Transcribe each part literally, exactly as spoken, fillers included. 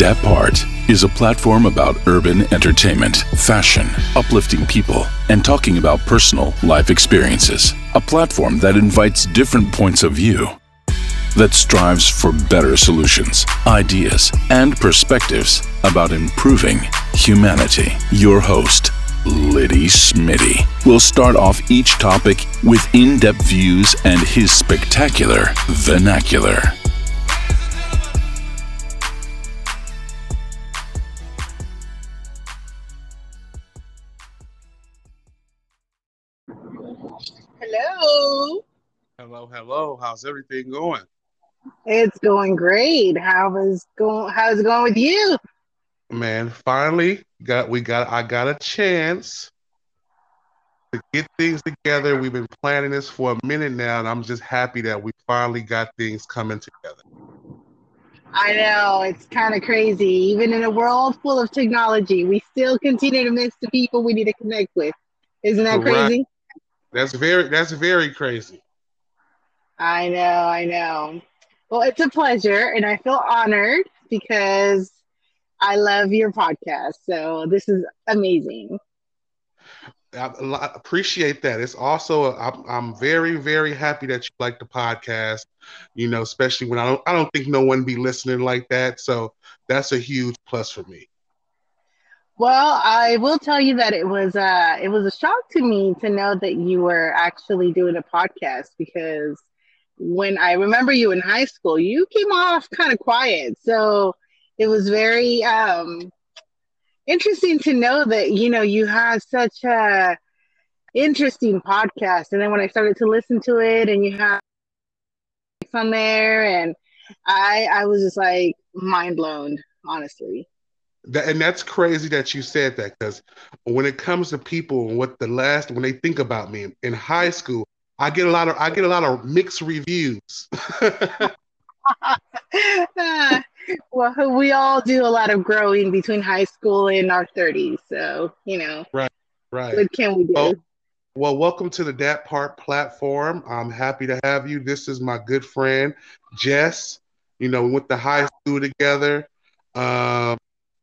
Dapart is a platform about urban entertainment, fashion, uplifting people, and talking about personal life experiences. A platform that invites different points of view, that strives for better solutions, ideas, and perspectives about improving humanity. Your host, Liddy Smitty, will start off each topic with in-depth views and his spectacular vernacular. Hello. Hello, hello. How's everything going? It's going great. How is going? How's it going with you? Man, finally got we got I got a chance to get things together. We've been planning this for a minute now, and I'm just happy that we finally got things coming together. I know it's kind of crazy. Even in a world full of technology, we still continue to miss the people we need to connect with. Isn't that Correct. crazy? That's very that's very crazy. I know, I know. Well, it's a pleasure, and I feel honored because I love your podcast. So this is amazing. I, I appreciate that. It's also I'm, I'm very very happy that you like the podcast. You know, especially when I don't I don't think no one be listening like that. So that's a huge plus for me. Well, I will tell you that it was uh it was a shock to me to know that you were actually doing a podcast because when I remember you in high school, you came off kind of quiet. So it was very um interesting to know that you know you had such a interesting podcast. And then when I started to listen to it and you had on there and I I was just like mind blown, honestly. That, and that's crazy that you said that because when it comes to people and what the last when they think about me in, in high school, I get a lot of I get a lot of mixed reviews. Well, we all do a lot of growing between high school and our thirties. So, you know, Right, right. what can we Well, do? well, welcome to the Dat Part platform. I'm happy to have you. This is my good friend Jess. You know, we went to high school together. Um,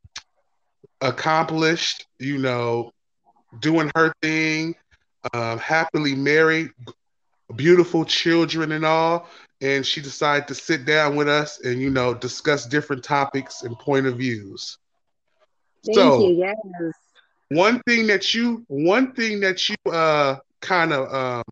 accomplished. You know, doing her thing. Uh, happily married, beautiful children and all. And she decided to sit down with us and, you know, discuss different topics and point of views. Thank you. So Yes. one thing that you, one thing that you uh, kind of um,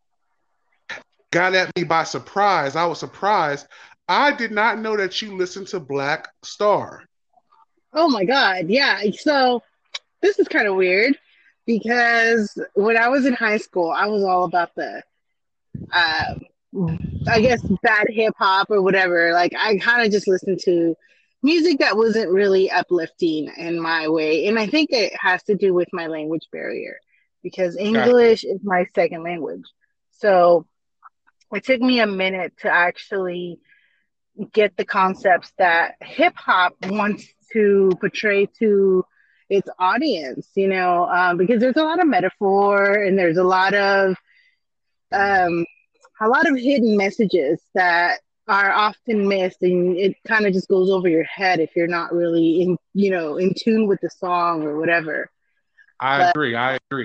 got at me by surprise, I was surprised. I did not know that you listened to Black Star. Oh my God. Yeah. So this is kind of weird because when I was in high school, I was all about the, uh, I guess, bad hip hop or whatever. Like, I kind of just listened to music that wasn't really uplifting in my way. And I think it has to do with my language barrier because Gotcha. English is my second language. So it took me a minute to actually get the concepts that hip hop wants to portray to its audience, you know, um, because there's a lot of metaphor and there's a lot of um, a lot of hidden messages that are often missed, and it kind of just goes over your head if you're not really in, you know, in tune with the song or whatever. I But agree. I agree.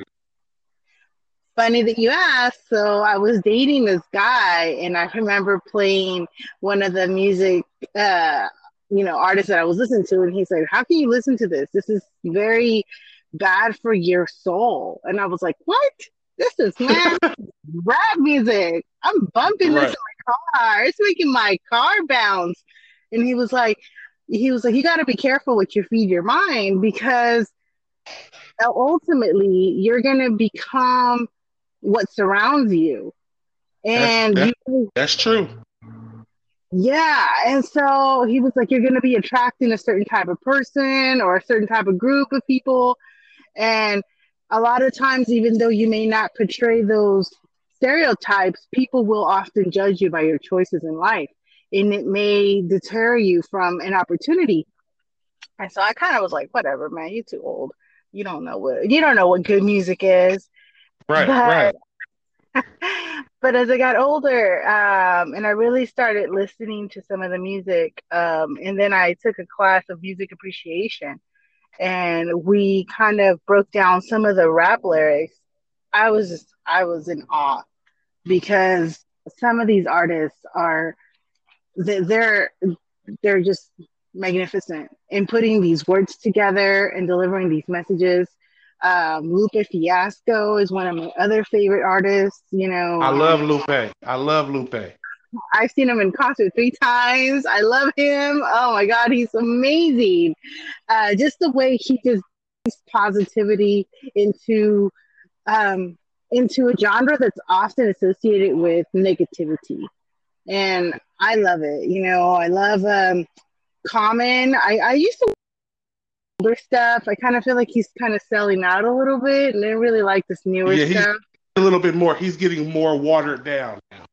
funny that you asked. So I was dating this guy, and I remember playing one of the music, uh, you know, artists that I was listening to, and he's like, "How can you listen to this? This is very bad for your soul." And I was like, "What? This is mad rap music. I'm bumping this Right. in my car. It's making my car bounce." And he was like, he was like, "You got to be careful what you feed your mind because ultimately you're gonna become what surrounds you." That's And that's you, that's true. yeah. And so he was like, you're going to be attracting a certain type of person or a certain type of group of people. And a lot of times, even though you may not portray those stereotypes, people will often judge you by your choices in life. And it may deter you from an opportunity. And so I kind of was like, whatever, man, you're too old. You don't know what you don't know what good music is. Right. But Right. but as I got older, um, and I really started listening to some of the music, um, and then I took a class of music appreciation, and we kind of broke down some of the rap lyrics. I was just, I was in awe because some of these artists are they- they're they're just magnificent in putting these words together and delivering these messages. Um, Lupe Fiasco is one of my other favorite artists. You know, I love um, Lupe. I love Lupe. I've seen him in concert three times. I love him. Oh my God, he's amazing. Uh, just the way he just brings positivity into um, into a genre that's often associated with negativity, and I love it. You know, I love um, Common. I, I used to older stuff. I kind of feel like he's kind of selling out a little bit, and I really like this newer Yeah, he's stuff. a little bit more. He's getting more watered down now.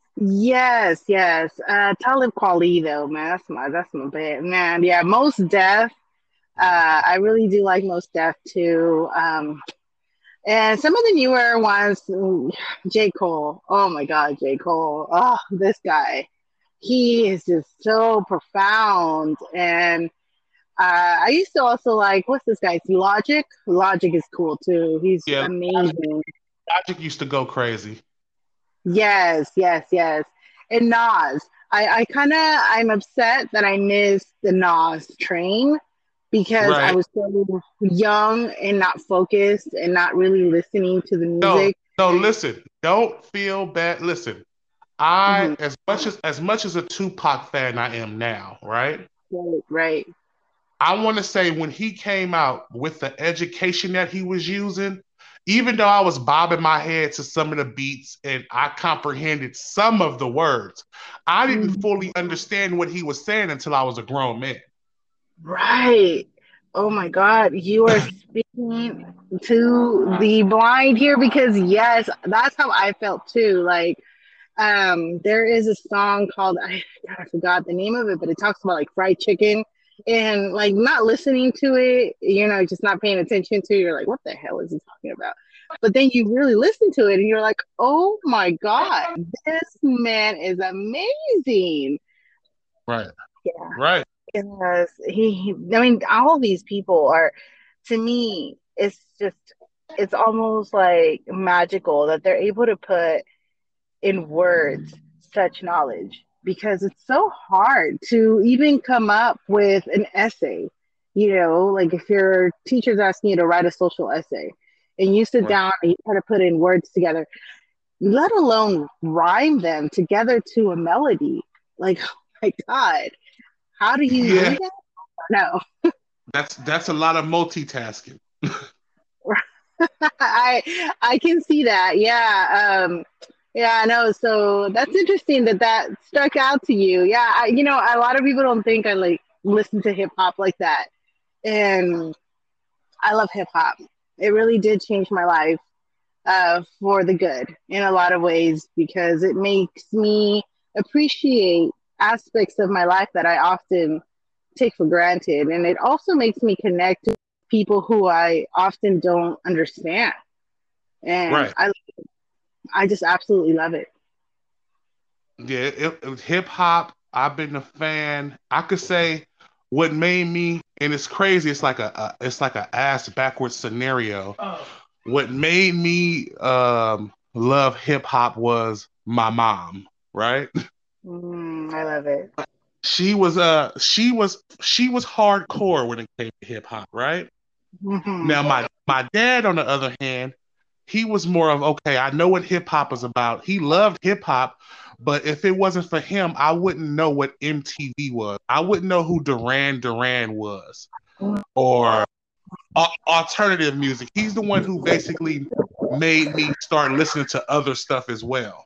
Yes, yes. Uh, Talib Kweli though, man, that's my that's my bad man. Yeah, Most Def. Uh, I really do like Most Def too. Um, and some of the newer ones, mm, J. Cole. Oh my God, J. Cole. Oh, this guy. He is just so profound. And uh, I used to also like, what's this guy's Logic? Logic is cool too. He's Yeah, amazing. Logic used to go crazy. Yes, yes, yes. And Nas. I, I kind of, I'm upset that I missed the Nas train because I Right. was so young and not focused and not really listening to the No, music. no, listen. Don't feel bad. Listen, I Mhm. as much as as much as a Tupac fan I am now, right? Right, right. I want to say when he came out with the education that he was using, even though I was bobbing my head to some of the beats and I comprehended some of the words, I didn't Mhm. fully understand what he was saying until I was a grown man. Right. Oh my God, you are speaking to the blind here because yes, that's how I felt too. Like, um, there is a song called I, God, I forgot the name of it, but it talks about like fried chicken and like not listening to it, you know, just not paying attention to it. You're like, what the hell is he talking about? But then you really listen to it and you're like, oh my God, this man is amazing. Right, Yeah. right. Yes, he, I mean, all these people are, to me, it's just, it's almost like magical that they're able to put in words such knowledge because it's so hard to even come up with an essay. You know, like if your teacher's asking you to write a social essay and you sit Right. down and you try to put in words together, let alone rhyme them together to a melody. Like, oh my God, how do you do Yeah, that? No. that's that's a lot of multitasking. I I can see that. Yeah. Um yeah, I know. So that's interesting that that stuck out to you. Yeah, I, you know, a lot of people don't think I like listen to hip hop like that. And I love hip hop. It really did change my life uh for the good in a lot of ways because it makes me appreciate aspects of my life that I often take for granted. And it also makes me connect to people who I often don't understand. And Right. I I just absolutely love it. Yeah, it, it, hip hop. I've been a fan. I could say what made me, and it's crazy. It's like a, a it's like a ass backwards scenario. What made me um, love hip hop was my mom. Right? Mm, I love it. She was uh she was she was hardcore when it came to hip hop. Right? Hmm. Now my my dad, on the other hand, he was more of okay. I know what hip hop is about. He loved hip hop, but if it wasn't for him, I wouldn't know what M T V was. I wouldn't know who Duran Duran was or uh, alternative music. He's the one who basically made me start listening to other stuff as well.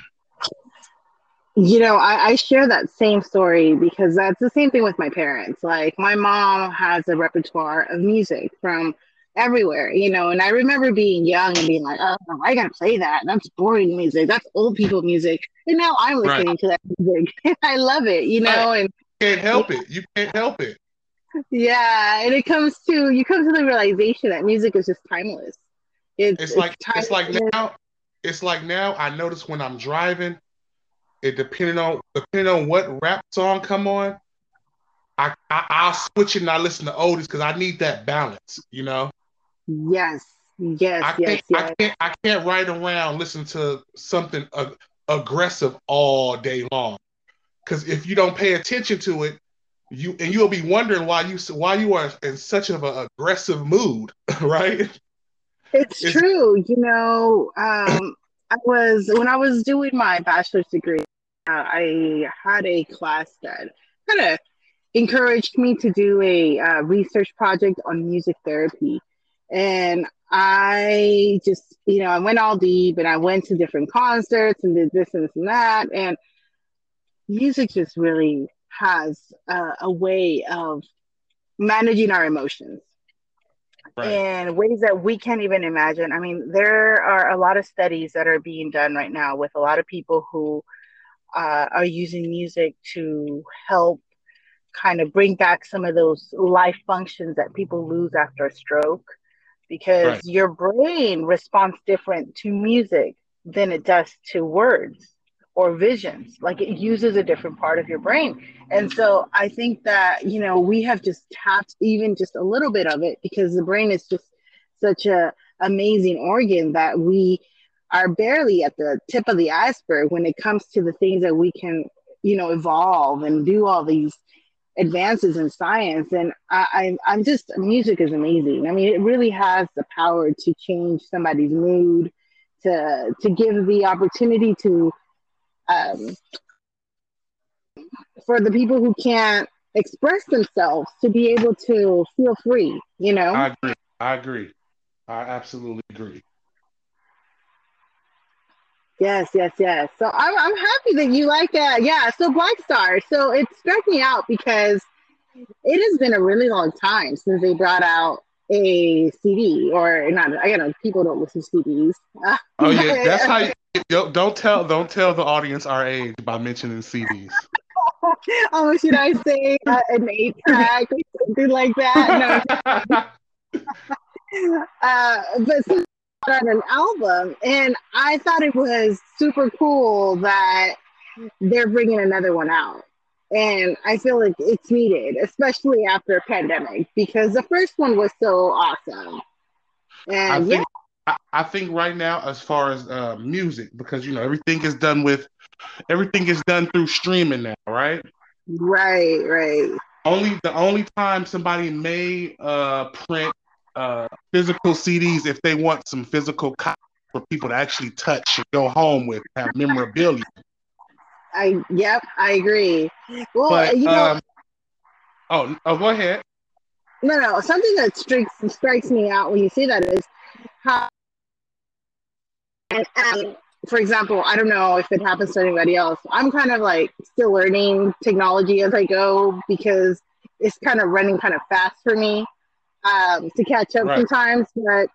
You know, I, I share that same story because that's the same thing with my parents. Like, my mom has a repertoire of music from everywhere, you know, and I remember being young and being like, oh, I gotta play that. That's boring music. That's old people music. And now I'm Right. listening to that music. I love it, you Right. know, and You can't help it. You can't help it. yeah, and it comes to, you come to the realization that music is just timeless. It's, It's it's like it's like timeless. now. it's like now I notice when I'm driving, it depending on depending on what rap song come on, I, I I'll switch it and I listen to oldies because I need that balance, you know. Yes, yes, I yes, can't I yes. can't I can't ride around listen to something ag- aggressive all day long because if you don't pay attention to it, you and you'll be wondering why you why you are in such of an aggressive mood, right? It's It's true. You know, um, I was when I was doing my bachelor's degree, uh, I had a class that kind of encouraged me to do a uh, research project on music therapy. And I just, you know, I went all deep and I went to different concerts and did this and this and that. And music just really has uh, a way of managing our emotions right, in ways that we can't even imagine. I mean, there are a lot of studies that are being done right now with a lot of people who uh, are using music to help kind of bring back some of those life functions that people lose after a stroke because right. your brain responds different to music than it does to words or visions. Like it uses a different part of your brain. And so I think that, you know, we have just tapped even just a little bit of it because the brain is just such a amazing organ that we are barely at the tip of the iceberg when it comes to the things that we can, you know, evolve and do all these advances in science. And I, I, I'm just, music is amazing. I mean, it really has the power to change somebody's mood, to to give the opportunity to um, for the people who can't express themselves to be able to feel free. You know. I agree. I agree. I absolutely agree. Yes, yes, yes. So I'm I'm happy that you like that. Yeah. So Black Star. So it struck me out because it has been a really long time since they brought out a C D or not. I know people don't listen to C Ds, uh, Oh yeah, that's but how. You, don't, don't tell don't tell the audience our age by mentioning C Ds. oh, should I say uh, an eight track or something like that? No, uh, but since they brought out an album, and I thought it was super cool that they're bringing another one out. And I feel like it's needed, especially after a pandemic, because the first one was so awesome. I And yeah, think I, I think right now, as far as uh, music, because you know everything is done with everything is done through streaming now, right? right, right. Only the only time somebody may uh, print uh, physical C Ds if they want some physical copies for people to actually touch and go home with, have memorabilia. I, yep, I agree. Well, But you know, um, oh, oh, go ahead. no, no, something that strikes strikes me out when you say that is how, and, um, for example, I don't know if it happens to anybody else. I'm kind of like still learning technology as I go because it's kind of running kind of fast for me um, to catch up Right, sometimes. But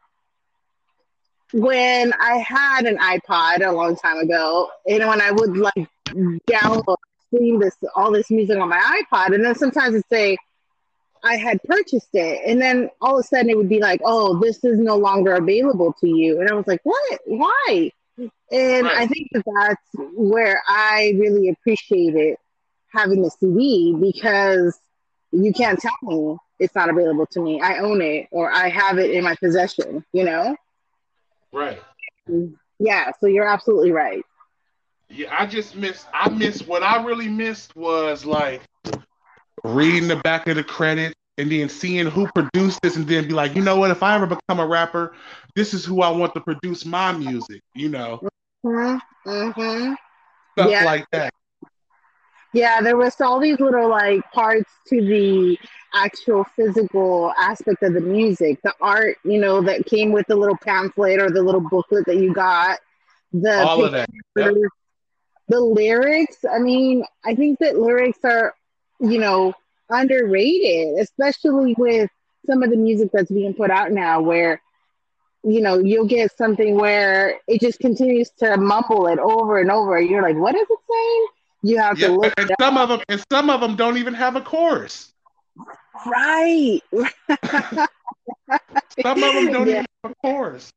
when I had an iPod a long time ago, and when I would like download, stream this all this music on my iPod, and then sometimes it'd say I had purchased it, and then all of a sudden it would be like, "Oh, this is no longer available to you," and I was like, "What? Why?" And right, I think that that's where I really appreciated having the C D because you can't tell me it's not available to me. I own it or I have it in my possession, you know? right. Yeah, so you're absolutely right. Yeah, I just missed. I missed what I really missed was like reading the back of the credit and then seeing who produced this and then be like, you know what, if I ever become a rapper, this is who I want to produce my music, you know, Mm-hmm. Mm-hmm. stuff Yeah, like that. yeah, there was all these little like parts to the actual physical aspect of the music, the art, you know, that came with the little pamphlet or the little booklet that you got, the All of that. Yep. pictures, the lyrics. I mean, I think that lyrics are, you know, underrated, especially with some of the music that's being put out now, where, you know, you'll get something where it just continues to mumble it over and over. You're like, what is it saying? You have to Yep. look And it some up. of them and some of them don't even have a chorus. Right. Some of them don't Yeah. even have a chorus.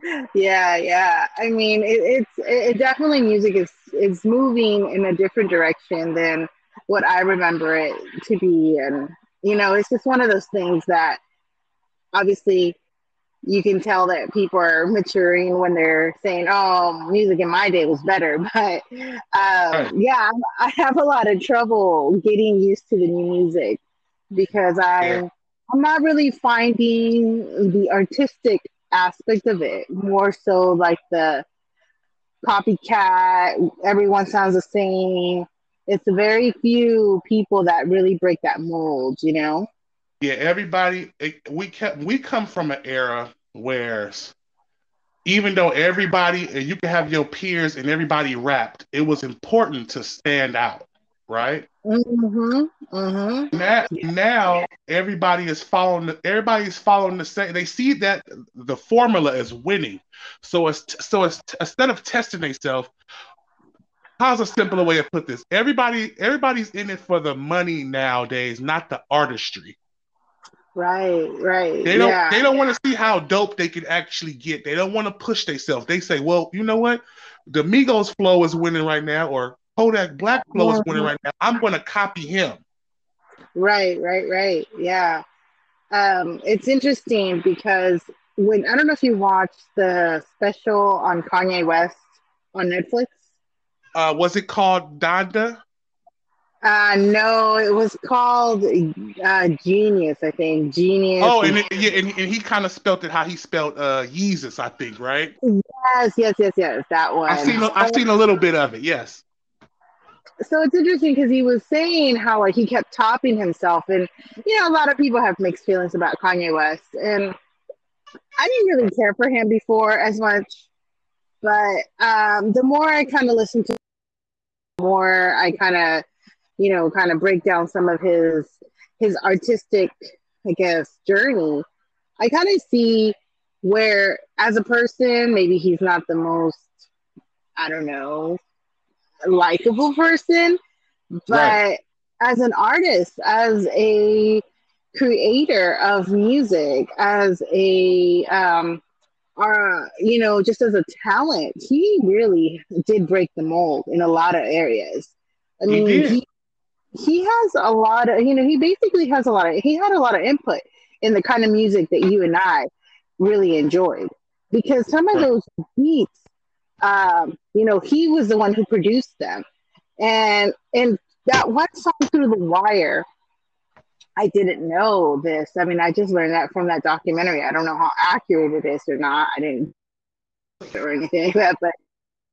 Yeah, yeah. I mean, it, it's it definitely music is is moving in a different direction than what I remember it to be, and you know, it's just one of those things that obviously you can tell that people are maturing when they're saying, "Oh, music in my day was better." But Right. um, yeah, I have a lot of trouble getting used to the new music because Yeah. I'm I'm not really finding the artistic aspect of it. More so like the copycat. Everyone sounds the same. It's very few people that really break that mold. You know. Yeah. Everybody. It, we kept. We come from an era where even though everybody, and you can have your peers and everybody rapped, it was important to stand out, right? Mhm. Mhm. Now, now everybody is following. The, everybody is following the same. They see that the formula is winning. So it's so it's instead of testing themselves, how's a simpler way to put this? Everybody, everybody's in it for the money nowadays, not the artistry. Right. Right. They don't Yeah. they don't want to see how dope they can actually get. They don't want to push themselves. They say, well, you know what? The Migos flow is winning right now, or Kodak Black flow is winning Mhm. right now. I'm gonna copy him. Right. Right. Right. Yeah. Um, it's interesting because when I don't know if you watched the special on Kanye West on Netflix. Uh, was it called Donda? Uh, no, it was called uh, Genius. I think Genius. Oh, And and it, yeah, and, and he kind of spelt it how he spelled uh Yeezus, I think, right? yes, yes, yes, yes, that I one. seen I seen a little bit of it. Yes. So it's interesting because he was saying how like he kept topping himself, and you know a lot of people have mixed feelings about Kanye West, and I didn't really care for him before as much, but um, the more I kind of listened to, the more I kind of you know kind of break down some of his his artistic, I guess, journey. I kind of see where, as a person, maybe he's not the most, I don't know, likable person, Right. but as an artist, as a creator of music, as a um, uh, you know, just as a talent, he really did break the mold in a lot of areas. I He mean, did. he he has a lot of, you know, he basically has a lot of, he had a lot of input in the kind of music that you and I really enjoyed because some of Right. those beats, um, you know, he was the one who produced them. And, and that one song Through the Wire, I didn't know this. I mean, I just learned that from that documentary. I don't know how accurate it is or not. I didn't or anything like that, but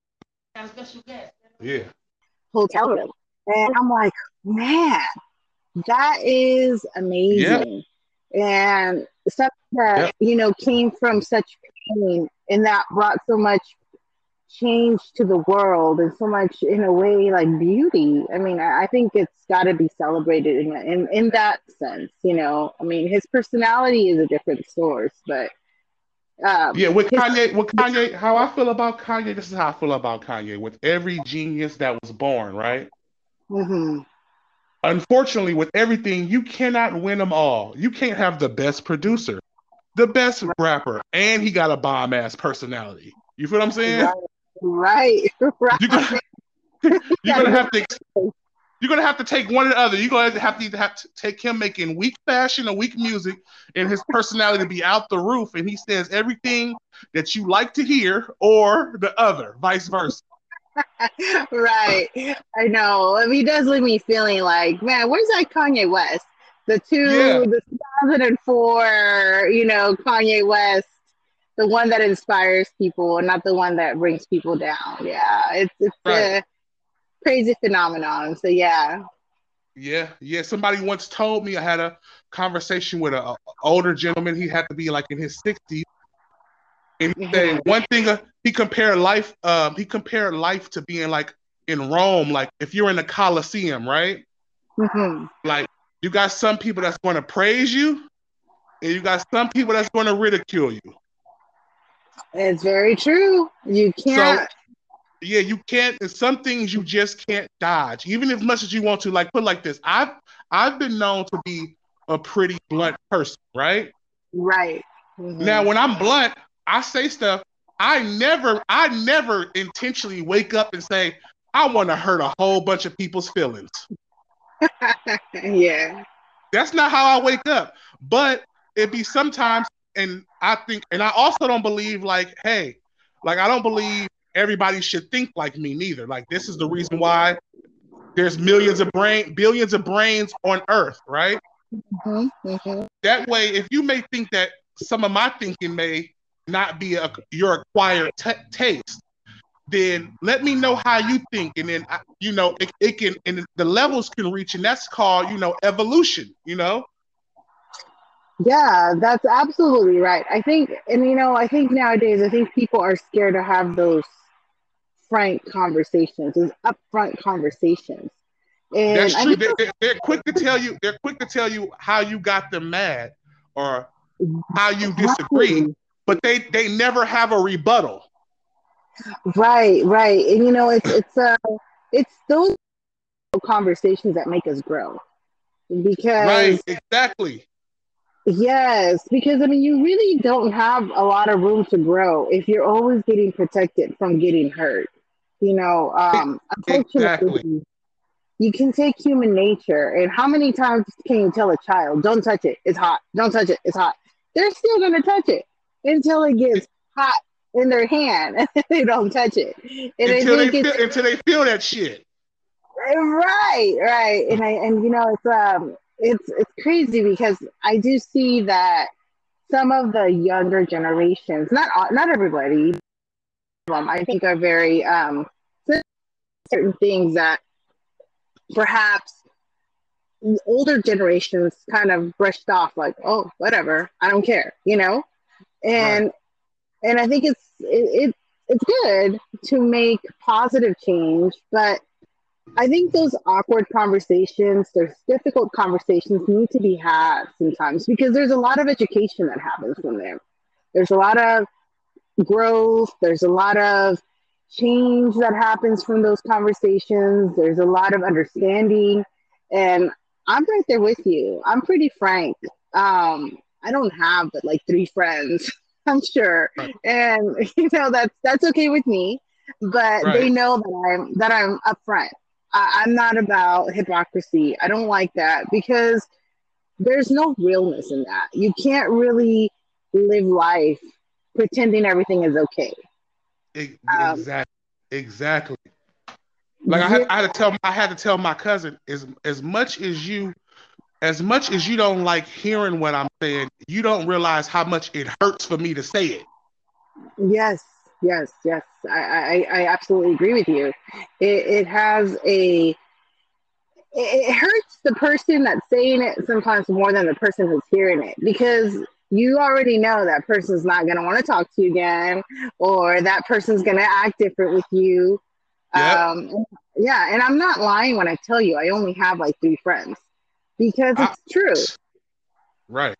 Yeah. hotel room. And I'm like, man, that is Yeah. amazing. And something that, Yep. you know, came from such pain and that brought so much change to the world and so much, in a way, like beauty. I mean, I, I think it's got to be celebrated in, in, in that sense, you know. I mean, his personality is a different source, but um, Yeah, with his. Kanye, with Kanye, how I feel about Kanye, this is how I feel about Kanye. With every genius that was born, right? Mhm. Unfortunately, with everything, you cannot win them all. You can't have the best producer, the best rapper, and he got a bomb ass personality. You feel what I'm saying? Right, right, You're gonna right. you're gonna have to you're gonna have to take one or the other. You're gonna have to either have to take him making weak fashion or weak music, and his personality to be out the roof, and he says everything that you like to hear, or the other, vice versa. Right. I know. I mean, he does leave me feeling like, man, where's that Kanye West? The Yeah, two, the two thousand four, you know, Kanye West, the one that inspires people, not the one that brings people down. Yeah, it's it's right. a crazy phenomenon. So yeah. Yeah, yeah. Somebody once told me I had a conversation with a, a older gentleman. He had to be like in his sixties, and he Hmm. said one thing. Uh, he compared life. Um, he compared life to being like in Rome. Like if you're in the Colosseum, right? Hmm. Like you got some people that's going to praise you, and you got some people that's going to ridicule you. It's very true. You So can't. yeah, you can't. There's some things you just can't dodge, even as much as you want to. Like put it like this. I've I've been known to be a pretty blunt person, right? Right. Hmm. Now, when I'm blunt, I say stuff. I never, I never intentionally wake up and say, I want to hurt a whole bunch of people's feelings. Yeah. That's not how I wake up. But it be sometimes, and I think, and I also don't believe like, hey, like I don't believe everybody should think like me neither. Like this is the reason why there's millions of brain, billions of brains on Earth, right? Mm-hmm, mm-hmm. That way, if you may think that some of my thinking may not be a, your acquired t- taste, then let me know how you think, and then I, you know it, it can, and the levels can reach, and that's called, you know, evolution. You know. Yeah, that's absolutely right. I think, and you know, I think nowadays, I think people are scared to have those frank conversations, those upfront conversations. And That's I true. think They, they, they're quick to tell you. They're quick to tell you how you got them mad or how you disagree, right, but they they never have a rebuttal. right, right. And you know, it's it's uh it's those conversations that make us grow. Right. Because Exactly. yes, because I mean, you really don't have a lot of room to grow if you're always getting protected from getting hurt. You know, um, Exactly. unfortunately, you can take human nature, and how many times can you tell a child, "Don't touch it; it's hot. Don't touch it; it's hot." They're still gonna touch it until it gets hot in their hand, and they don't touch it. And I Until they think feel it's until they feel that shit. right, right, and I and you know, it's um, it's it's crazy because I do see that some of the younger generations, not all, not everybody, um, I think are very um, certain things that perhaps older generations kind of brushed off, like, oh, whatever, I don't care, you know. Right. And and I think it's it, it it's good to make positive change, but I think those awkward conversations, those difficult conversations need to be had sometimes because there's a lot of education that happens from there. There's a lot of growth, there's a lot of change that happens from those conversations, there's a lot of understanding. And I'm right there with you. I'm pretty frank. Um, I don't have but like three friends, I'm sure. Right. And you know, that's that's okay with me. But Right. they know that I'm that I'm upfront. I, I'm not about hypocrisy. I don't like that because there's no realness in that. You can't really live life pretending everything is okay. Um, Exactly. Exactly. Like I had, yeah, I had to tell, I had to tell my cousin, as as much as you, as much as you don't like hearing what I'm saying, you don't realize how much it hurts for me to say it. yes, yes, yes. I, I, I absolutely agree with you. It, it has a, it hurts the person that's saying it sometimes more than the person who's hearing it because you already know that person's not going to want to talk to you again or that person's going to act different with you. Yep. Um, yeah, and I'm not lying when I tell you I only have like three friends because I, it's true. right.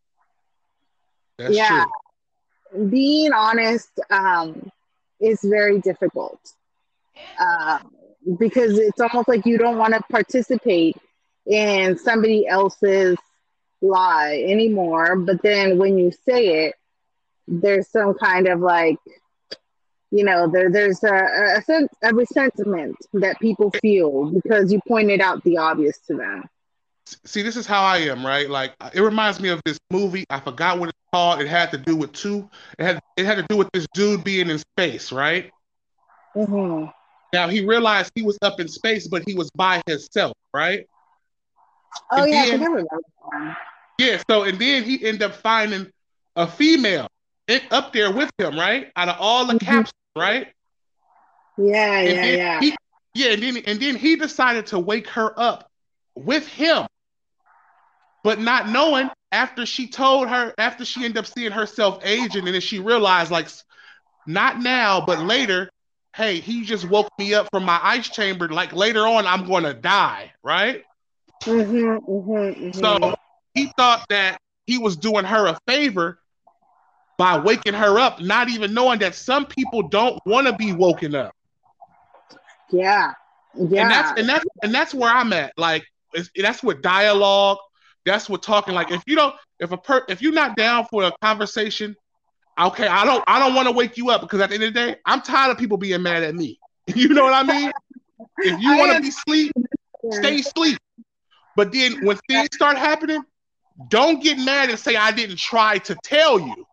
That's Yeah, true. being honest um, is very difficult uh, because it's almost like you don't want to participate in somebody else's lie anymore. But then when you say it, there's some kind of like, you know, there there's a, a sense a resentment that people feel because you pointed out the obvious to them. See, this is how I am, right? Like it reminds me of this movie. I forgot what it's called. It had to do with two. It had it had to do with this dude being in space, right? Mm-hmm. Now he realized he was up in space, but he was by himself, right? Oh And yeah, I think then I remember that. yeah, so and then he ended up finding a female it, up there with him, right? Out of all the Mm-hmm. capsules, right? Yeah, And yeah, then yeah. he yeah, and then and then he decided to wake her up with him, but not knowing after she told her, after she ended up seeing herself aging, and then she realized, like, not now, but later, hey, he just woke me up from my ice chamber. Like later on, I'm gonna die, right? Mm-hmm, mm-hmm, So mm-hmm. he thought that he was doing her a favor by waking her up, not even knowing that some people don't want to be woken up. Yeah, And that's yeah. and that's and that's where I'm at. Like it's, that's what dialogue. That's what talking. Like if you don't, if a per, if you're not down for a conversation, Okay, I don't I don't want to wake you up because at the end of the day, I'm tired of people being mad at me. You know what I mean? If you want to be asleep, stay asleep. But then when things start happening, don't get mad and say I didn't try to tell you.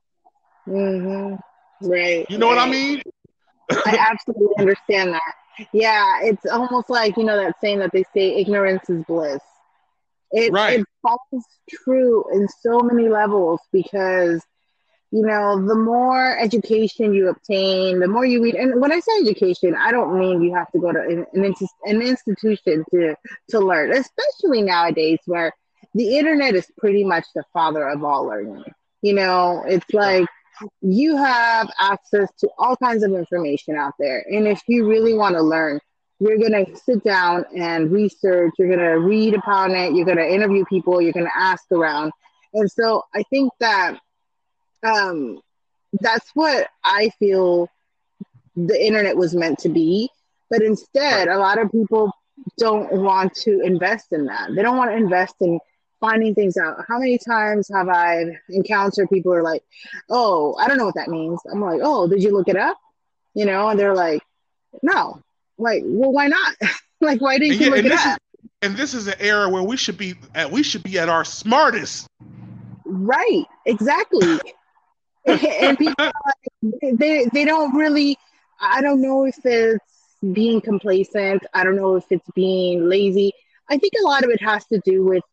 Mm-hmm. Right. You know right. what I mean? I absolutely understand that. Yeah, it's almost like, you know, that saying that they say ignorance is bliss. It Right. it falls true in so many levels because, you know, the more education you obtain, the more you read. And when I say education, I don't mean you have to go to an, an, an institution to to learn, especially nowadays where the internet is pretty much the father of all learning. You know, it's like you have access to all kinds of information out there. And if you really want to learn, you're going to sit down and research, you're going to read upon it, you're going to interview people, you're going to ask around. And so I think that um, that's what I feel the internet was meant to be. But instead, a lot of people don't want to invest in that. They don't want to invest in finding things out. How many times have I encountered people who are like, oh, I don't know what that means. I'm like, oh, did you look it up? You know, and they're like, no. Like, well, why not? Like, why didn't and you yeah, look it this up? Is, and this is an era where we should be at we should be at our smartest. Right, exactly. And people are like, they they don't really. I don't know if it's being complacent. I don't know if it's being lazy. I think a lot of it has to do with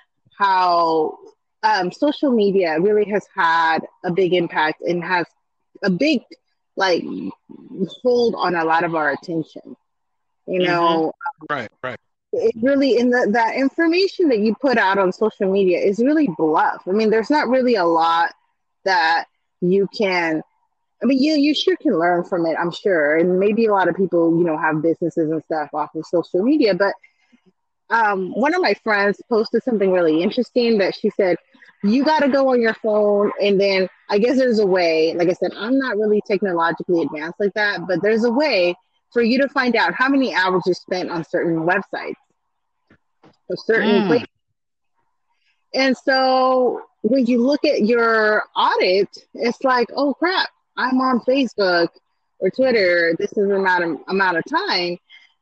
how um, social media really has had a big impact and has a big like hold on a lot of our attention. You know, mm-hmm. right, right. It really in the that information that you put out on social media is really bluff. I mean, there's not really a lot that you can. I mean, you you sure can learn from it, I'm sure, and maybe a lot of people, you know, have businesses and stuff off of social media, but um, one of my friends posted something really interesting that she said, you got to go on your phone. And then I guess there's a way, like I said, I'm not really technologically advanced like that, but there's a way for you to find out how many hours you spent on certain websites or certain mm. places. And so when you look at your audit, it's like, oh crap, I'm on Facebook or Twitter. This is the amount of, amount of time.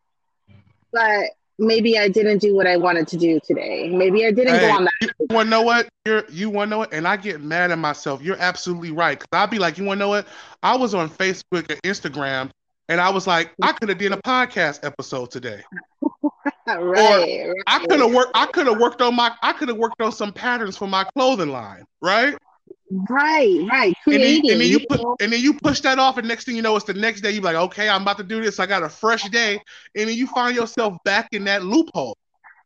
But maybe I didn't do what I wanted to do today. Maybe I didn't hey, go on that. You want to know what? You're, you want to know what? And I get mad at myself. You're absolutely right. Because I'll be like, you want to know what? I was on Facebook and Instagram, and I was like, I could have done a podcast episode today. right, right. I could have worked. I could have worked on my. I could have worked on some patterns for my clothing line. Right. Right, right. Creating, and then, and then you put, and then you push that off, and next thing you know, it's the next day. You're like, okay, I'm about to do this. I got a fresh day, and then you find yourself back in that loophole.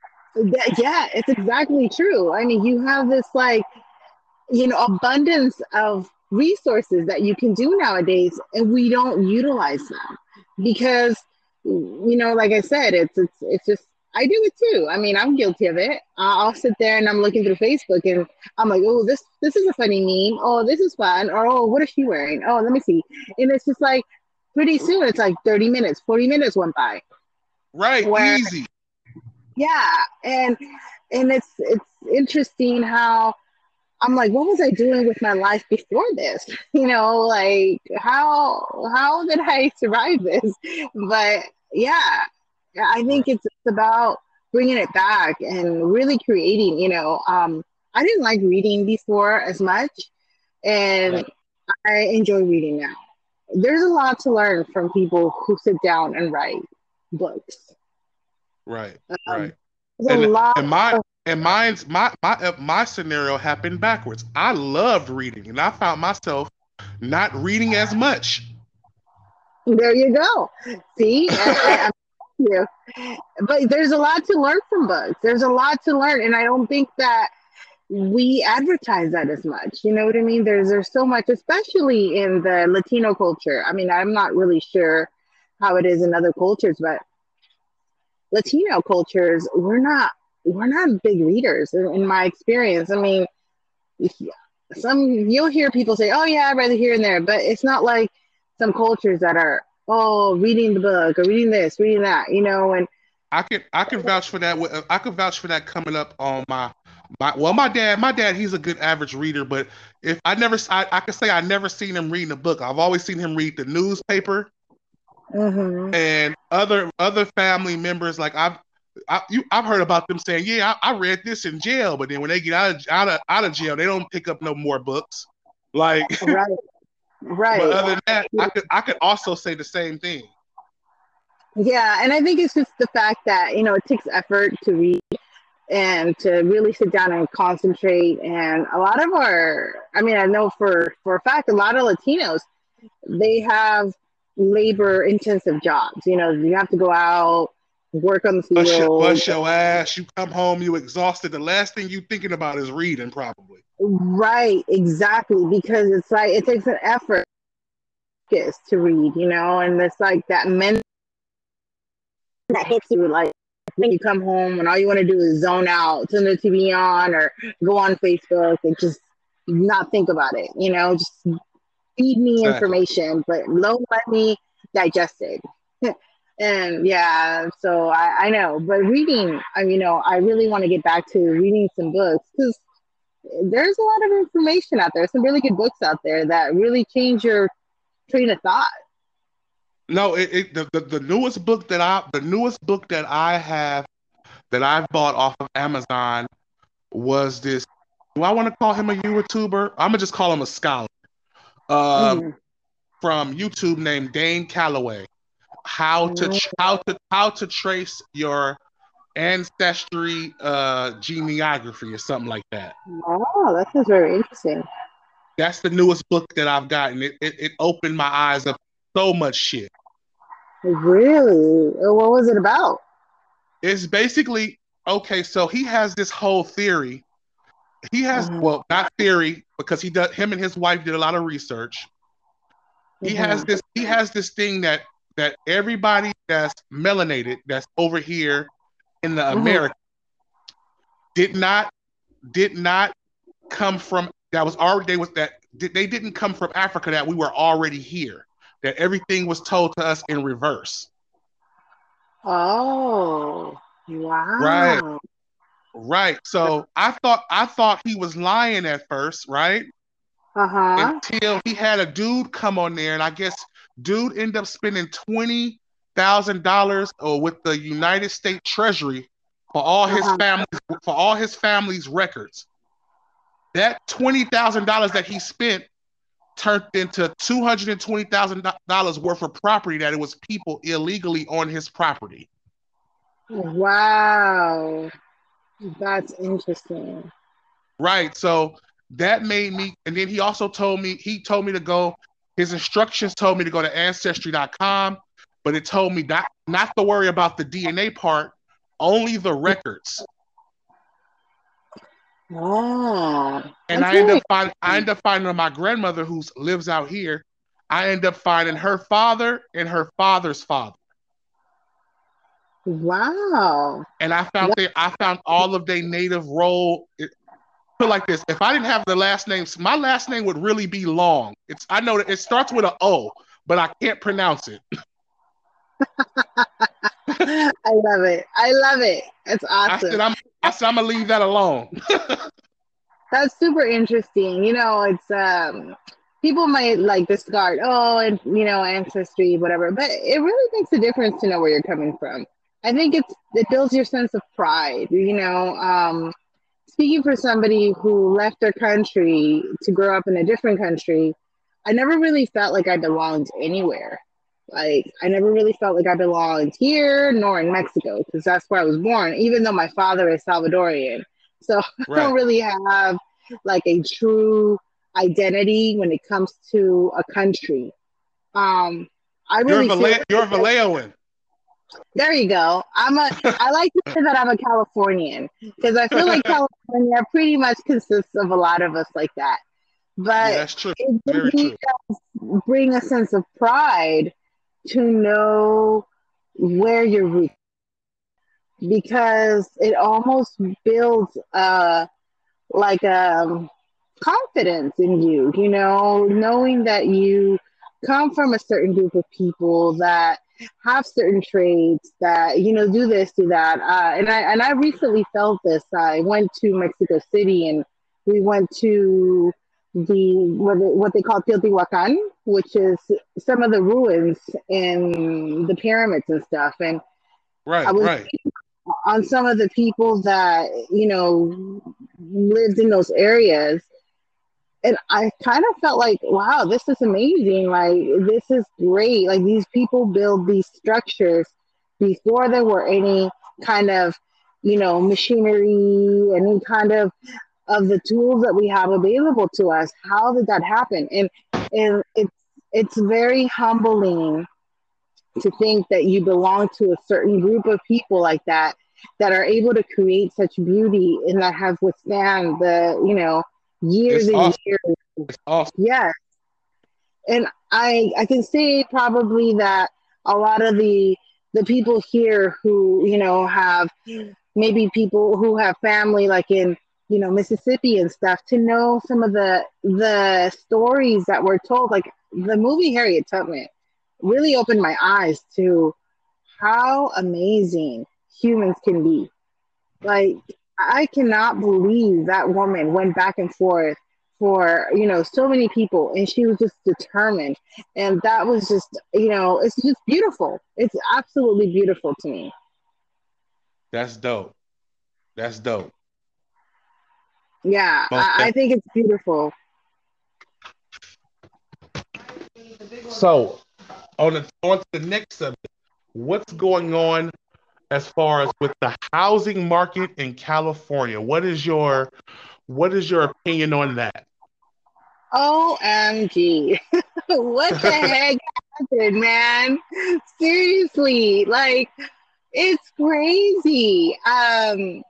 Yeah, it's exactly true. I mean, you have this like, you know, abundance of resources that you can do nowadays, and we don't utilize them because, you know, like I said, it's it's it's just. I do it too. I mean, I'm guilty of it. I'll sit there and I'm looking through Facebook and I'm like, oh, this this is a funny meme. Oh, this is fun. Or, oh, what is she wearing? Oh, let me see. And it's just like, pretty soon, it's like thirty minutes, forty minutes went by. Right, where, easy. Yeah, and and it's it's interesting how I'm like, what was I doing with my life before this? You know, like how how did I survive this? But yeah. I think it's, it's about bringing it back and really creating, you know, um, I didn't like reading before as much, and right. I enjoy reading now. There's a lot to learn from people who sit down and write books. Right, um, right. And, and my of- and mine's my my my scenario happened backwards. I loved reading, and I found myself not reading as much. There you go. See. I, I, You. But there's a lot to learn from books. There's a lot to learn, and I don't think that we advertise that as much. You know what I mean? There's there's so much, especially in the Latino culture. I mean, I'm not really sure how it is in other cultures, but Latino cultures, we're not we're not big readers in, in my experience. I mean, some you'll hear people say, "Oh yeah, I'd rather here and there," but it's not like some cultures that are. Oh, reading the book or reading this, reading that, you know, and I can I can vouch for that. I can vouch for that coming up on my My, well, my dad, my dad, he's a good average reader, but if I never, I, I could say I never seen him reading a book. I've always seen him read the newspaper Mm-hmm. and other other family members. Like I've, I, you, I've heard about them saying, "Yeah, I, I read this in jail," but then when they get out of out of out of jail, they don't pick up no more books. Like, Right, but right. other than that, I could I could also say the same thing. Yeah, and I think it's just the fact that, you know, it takes effort to read and to really sit down and concentrate. And a lot of our, I mean, I know for for a fact, a lot of Latinos, they have labor intensive jobs. You know, you have to go out, work on the Bust your, field. bust your ass. You come home, you exhausted. The last thing you thinking about is reading, probably. Right, exactly, because it's like it takes an effort to read, you know, and it's like that mental that hits you like when you come home and all you want to do is zone out, turn the T V on or go on Facebook and just not think about it, you know, just feed me Exactly. information, but don't let me digest it. And yeah, so I, I know, but reading, I you know, I really want to get back to reading some books because there's a lot of information out there, some really good books out there that really change your train of thought. No, it, it the, the the newest book that I the newest book that I have that I've bought off of Amazon was this. Do I want to call him a YouTuber? I'm gonna just call him a scholar. Um, Mm-hmm. from YouTube named Dane Calloway. How to Mm-hmm. how to how to trace your ancestry uh genealogy or something like that. Oh, that sounds very interesting. That's the newest book that I've gotten. It it, it opened my eyes up so much shit. Really? Uh, What was it about? It's basically okay, so he has this whole theory. He has Uh-huh. well, not theory because he does him and his wife did a lot of research. He has Uh-huh. this he has this thing that that everybody that's melanated that's over here in the Uh-huh. America did not did not come from that was already they was that they didn't come from Africa, that we were already here, that everything was told to us in reverse. Oh, Right, wow. right. So I thought I thought he was lying at first, right? Uh-huh. Until he had a dude come on there, and I guess dude ended up spending twenty thousand dollars or with the United States Treasury for all his Uh-huh. family for all his family's records. That twenty thousand dollars that he spent turned into two hundred twenty thousand dollars worth of property that it was people illegally on his property. Wow. That's interesting. Right. So that made me, and then he also told me, he told me to go, his instructions told me to go to ancestry dot com, but it told me not, not to worry about the D N A part, only the records. Oh, And that's I end really up finding, I end up finding my grandmother who lives out here. I end up finding her father and her father's father. wow. And I found That, they, I found all of their native role. It, put like this: if I didn't have the last names, my last name would really be long. It's I know that it starts with an O, but I can't pronounce it. I love it. I love it. It's I awesome. said I'm I said I'm gonna leave that alone. That's super interesting. You know, it's um people might like discard, oh, and you know, ancestry, whatever, but it really makes a difference to know where you're coming from. I think it's it builds your sense of pride, you know. Um speaking for somebody who left their country to grow up in a different country, I never really felt like I belonged anywhere. Like I never really felt like I belonged here nor in Mexico because that's where I was born, even though my father is Salvadorian. So I Right. don't really have like a true identity when it comes to a country. Um, I You're really feel Vallejo, you're Vallejoan. there you go. I'm a I like to say that I'm a Californian because I feel like California pretty much consists of a lot of us like that. Yeah, But that's true. it Very really true. does bring a sense of pride to know where your roots because it almost builds uh like um confidence in you, you know, knowing that you come from a certain group of people that have certain trades that, you know, do this, do that. Uh, and I and I recently felt this. I went to Mexico City and we went to the what they, what they call Teotihuacan, which is some of the ruins in the pyramids and stuff. And I Right, was right. on some of the people that, you know, lived in those areas, and I kind of felt like, wow, this is amazing. Like, this is great. Like, these people build these structures before there were any kind of, you know, machinery, any kind of of the tools that we have available to us. How did that happen? And and it's it's very humbling to think that you belong to a certain group of people like that that are able to create such beauty and that have withstand the, you know, years It's and awesome. years. It's awesome. Yeah. And I I can say probably that a lot of the the people here who, you know, have maybe people who have family like in, you know, Mississippi and stuff, to know some of the the stories that were told, like the movie Harriet Tubman really opened my eyes to how amazing humans can be. Like, I cannot believe that woman went back and forth for, you know, so many people, and she was just determined. And that was just, you know, it's just beautiful. It's absolutely beautiful to me. That's dope. That's dope. Yeah, Most I, I definitely. think it's beautiful. So, on the on to the next subject, what's going on as far as with the housing market in California? What is your what is your opinion on that? O M G. What the heck happened, man? Seriously, like, it's crazy. Um,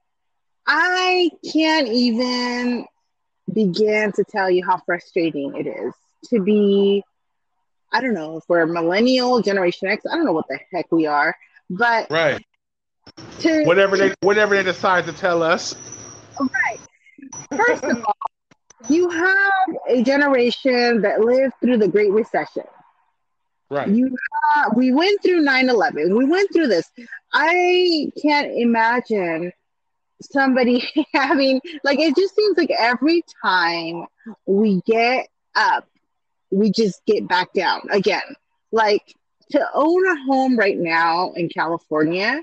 I can't even begin to tell you how frustrating it is to be, I don't know, for millennial, Generation X, I don't know what the heck we are, but Right. to, Whatever they whatever they decide to tell us. right, first of all, you have a generation that lived through the Great Recession. Right. You have, we went through nine eleven. We went through this. I can't imagine somebody having, like, it just seems like every time we get up, we just get back down again. Like, to own a home right now in California,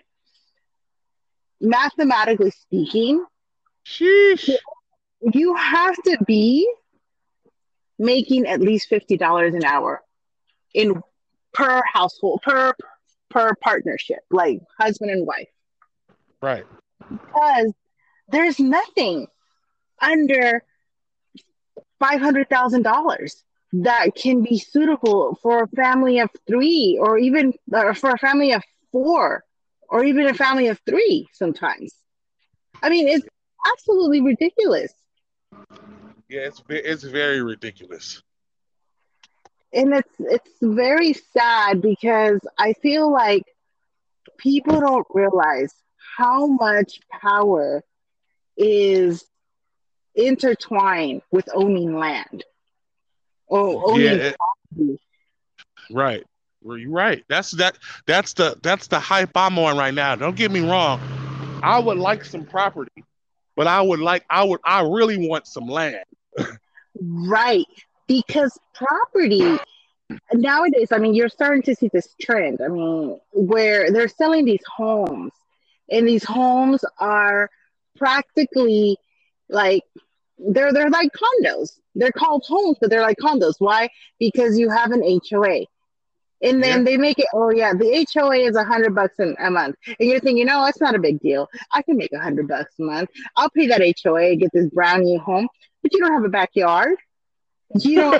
mathematically speaking, Sheesh. you have to be making at least fifty dollars an hour in per household, per per partnership, like husband and wife, Right. because there's nothing under five hundred thousand dollars that can be suitable for a family of three, or even or for a family of four, or even a family of three sometimes. I mean, it's absolutely ridiculous. Yeah, it's it's very ridiculous. And it's it's very sad because I feel like people don't realize how much power is intertwined with owning land or Yeah, owning it, property. right. Well, you're right. That's that that's the that's the hype I'm on right now. Don't get me wrong. I would like some property, but I would like I would I really want some land. Right. Because property nowadays, I mean, you're starting to see this trend. I mean, where they're selling these homes, and these homes are practically like they're they're like condos. They're called homes, but they're like condos. Why? Because you have an H O A. And Yeah. then they make it, oh yeah, the H O A is a hundred bucks a month. And you're thinking, no, it's not a big deal. I can make a hundred bucks a month. I'll pay that H O A and get this brand new home. But you don't have a backyard. You don't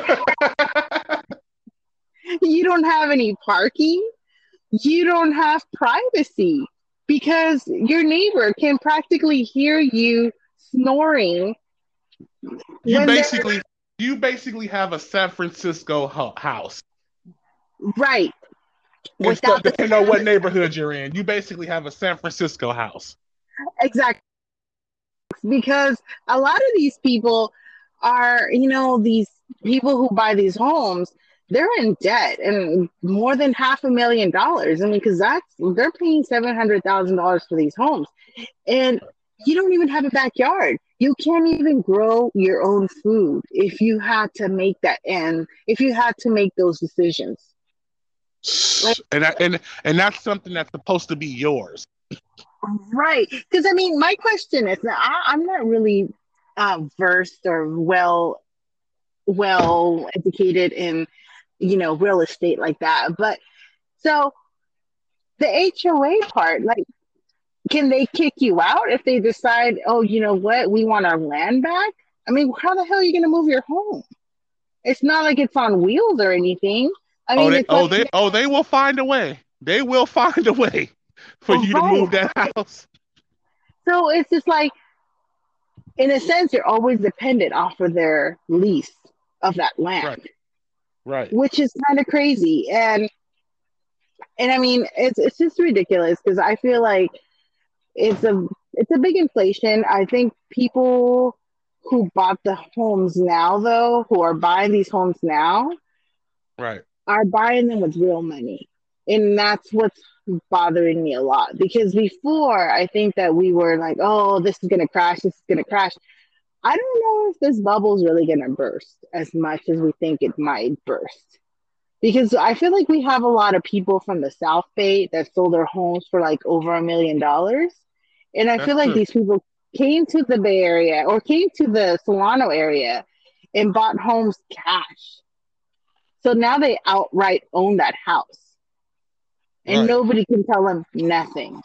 you don't have any parking. You don't have privacy because your neighbor can practically hear you snoring you when they're basically you basically have a San Francisco ho- house. right It's the, without the depending on what neighborhood you're in. You basically have a San Francisco house. exact because a lot of these people are, you know, these people who buy these homes, they're in debt and more than half a million dollars. I mean, because that's they're paying seven hundred thousand dollars for these homes, and you don't even have a backyard. You can't even grow your own food if you had to make that and if you had to make those decisions. Like, and I, and and that's something that's supposed to be yours, right? Because I mean, my question is, I, I'm not really uh, versed or well well educated in you know real estate like that, but so the H O A part, like, can they kick you out if they decide, oh, you know what, we want our land back? I mean, how the hell are you going to move your home? It's not like it's on wheels or anything. I oh, mean, they, it's oh, like, they, oh, they will find a way. They will find a way for you right. to move that house. So it's just like, in a sense, you're always dependent off of their lease of that land, right? Right. Which is kind of crazy, and and I mean, it's it's just ridiculous because I feel like it's a it's a big inflation. I think people who bought the homes now, though, who are buying these homes now, right, are buying them with real money. And that's what's bothering me a lot. Because before, I think that we were like, oh, this is going to crash, this is going to crash. I don't know if this bubble is really going to burst as much as we think it might burst. Because I feel like we have a lot of people from the South Bay that sold their homes for like over a million dollars. And I that's feel like true. these people came to the Bay Area or came to the Solano area and bought homes cash. So now they outright own that house. And right. nobody can tell them nothing.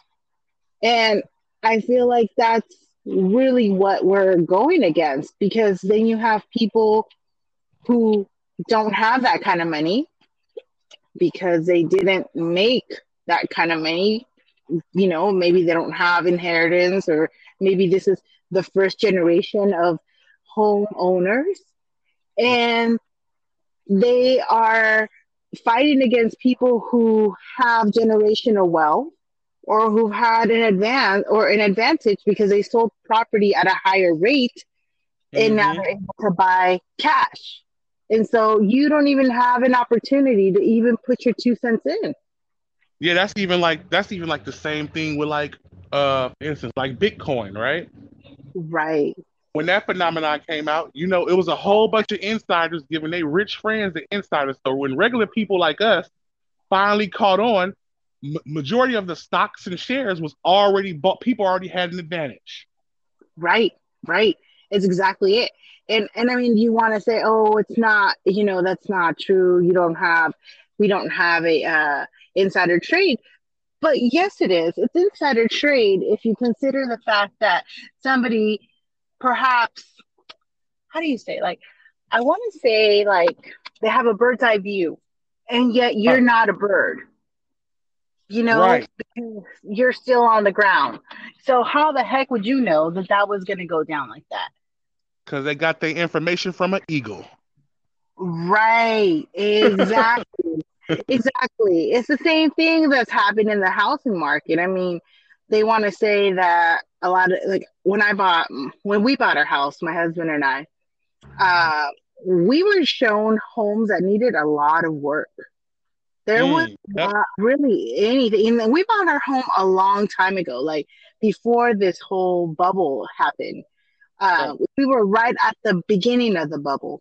And I feel like that's really what we're going against, because then you have people who don't have that kind of money because they didn't make that kind of money. You know, maybe they don't have inheritance, or maybe this is the first generation of home owners, and they are fighting against people who have generational wealth or who've had an advance or an advantage because they sold property at a higher rate, and mm-hmm. now they're able to buy cash. And so you don't even have an opportunity to even put your two cents in. Yeah, that's even like that's even like the same thing with like uh for instance, like Bitcoin, right? Right. When that phenomenon came out, you know, it was a whole bunch of insiders giving their rich friends the insiders. So when regular people like us finally caught on, m- majority of the stocks and shares was already bought. People already had an advantage. Right, right. It's exactly it. And and I mean, you want to say, oh, it's not, you know, that's not true. You don't have, we don't have a uh, insider trade. But yes, it is. It's insider trade if you consider the fact that somebody perhaps, how do you say, like, I want to say like they have a bird's eye view, and yet you're right. not a bird, you know, right. because you're still on the ground. So how the heck would you know that that was going to go down like that? Because they got their information from an eagle. Right. Exactly. Exactly. It's the same thing that's happened in the housing market. I mean, they want to say that a lot of, like, when I bought, when we bought our house, my husband and I, uh, we were shown homes that needed a lot of work. There mm, was not yep. really anything. And we bought our home a long time ago, like before this whole bubble happened. Uh, oh. We were right at the beginning of the bubble.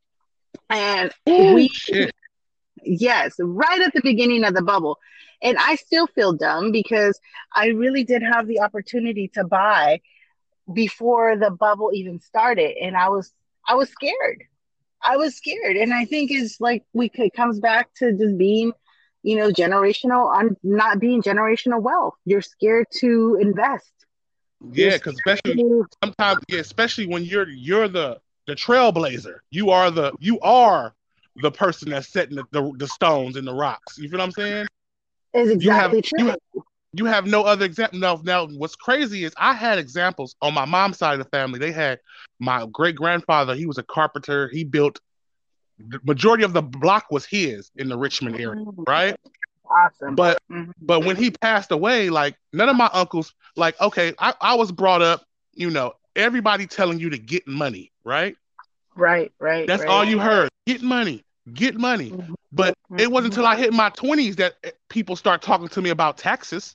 And oh, we, shit. yes, right at the beginning of the bubble. And I still feel dumb because I really did have the opportunity to buy before the bubble even started. And I was, I was scared. I was scared. And I think it's like, we could, it comes back to just being, you know, generational, on not being generational wealth. You're scared to invest. Yeah, because especially to... sometimes, yeah, especially when you're you're the the trailblazer. You are the you are the person that's setting the, the, the stones and the rocks. You feel what I'm saying? It's exactly you have, true. You have, you have no other example. Now, now, what's crazy is I had examples on my mom's side of the family. They had my great grandfather. He was a carpenter. He built the majority of the block was his in the Richmond area, right? Awesome. But mm-hmm. but when he passed away, like none of my uncles, like, okay, I, I was brought up, you know, everybody telling you to get money, right? Right, right. That's right. all you heard. Get money, get money. Mhm. But it wasn't Mhm. until I hit my twenties that people start talking to me about taxes.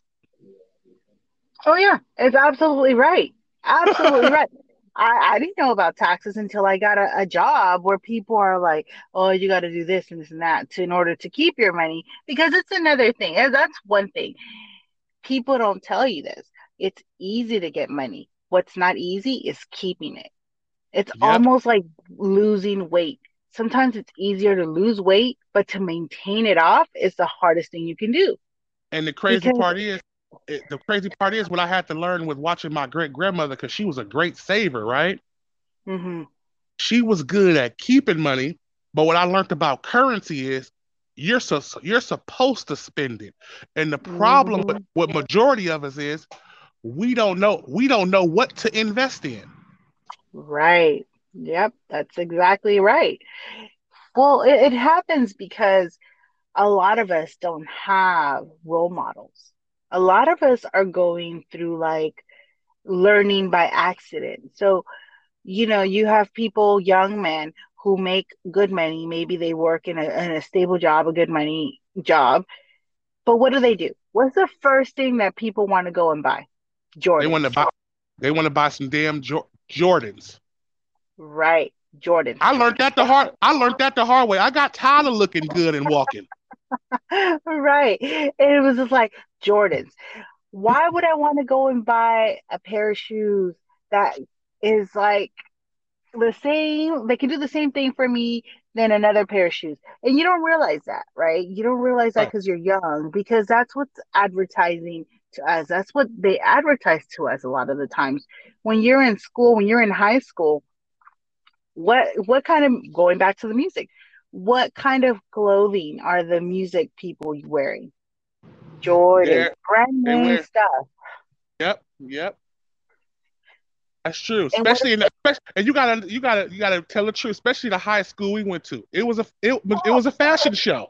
Oh yeah, it's absolutely right. Absolutely right. I, I didn't know about taxes until I got a, a job where people are like, oh, you got to do this and this and that to in order to keep your money because it's another thing. And that's one thing. People don't tell you this. It's easy to get money. What's not easy is keeping it. It's Yep. almost like losing weight. Sometimes it's easier to lose weight, but to maintain it off is the hardest thing you can do And the crazy because part is, it, the crazy part is what I had to learn with watching my great grandmother because she was a great saver, right? mhm, She was good at keeping money, but what I learned about currency is you're so you're supposed to spend it. And the problem with mhm. what majority of us is we don't know we don't know what to invest in. Right. Yep, that's exactly right. Well, it, it happens because a lot of us don't have role models. A lot of us are going through like learning by accident. So, you know, you have people, young men who make good money. Maybe they work in a, in a stable job, a good money job. But what do they do? What's the first thing that people want to go and buy? They want Jordans. to buy they want to buy some damn jo- Jordans. Right. Jordans. I learned that the hard I learned that the hard way. I got tired of looking good and walking. Right. And it was just like Jordans. Why would I want to go and buy a pair of shoes that is like the same, they can do the same thing for me than another pair of shoes. And you don't realize that, right? You don't realize that Right. because you're young, because that's what's advertising to us. That's what they advertise to us a lot of the times. When you're in school, when you're in high school, what what kind of going back to the music, what kind of clothing are the music people wearing? Jordans, There brand they name wear. stuff. Yep, yep. That's true. And what Especially in the, especially, and you gotta you gotta you gotta tell the truth, especially the high school we went to. It was a it, it was a fashion show.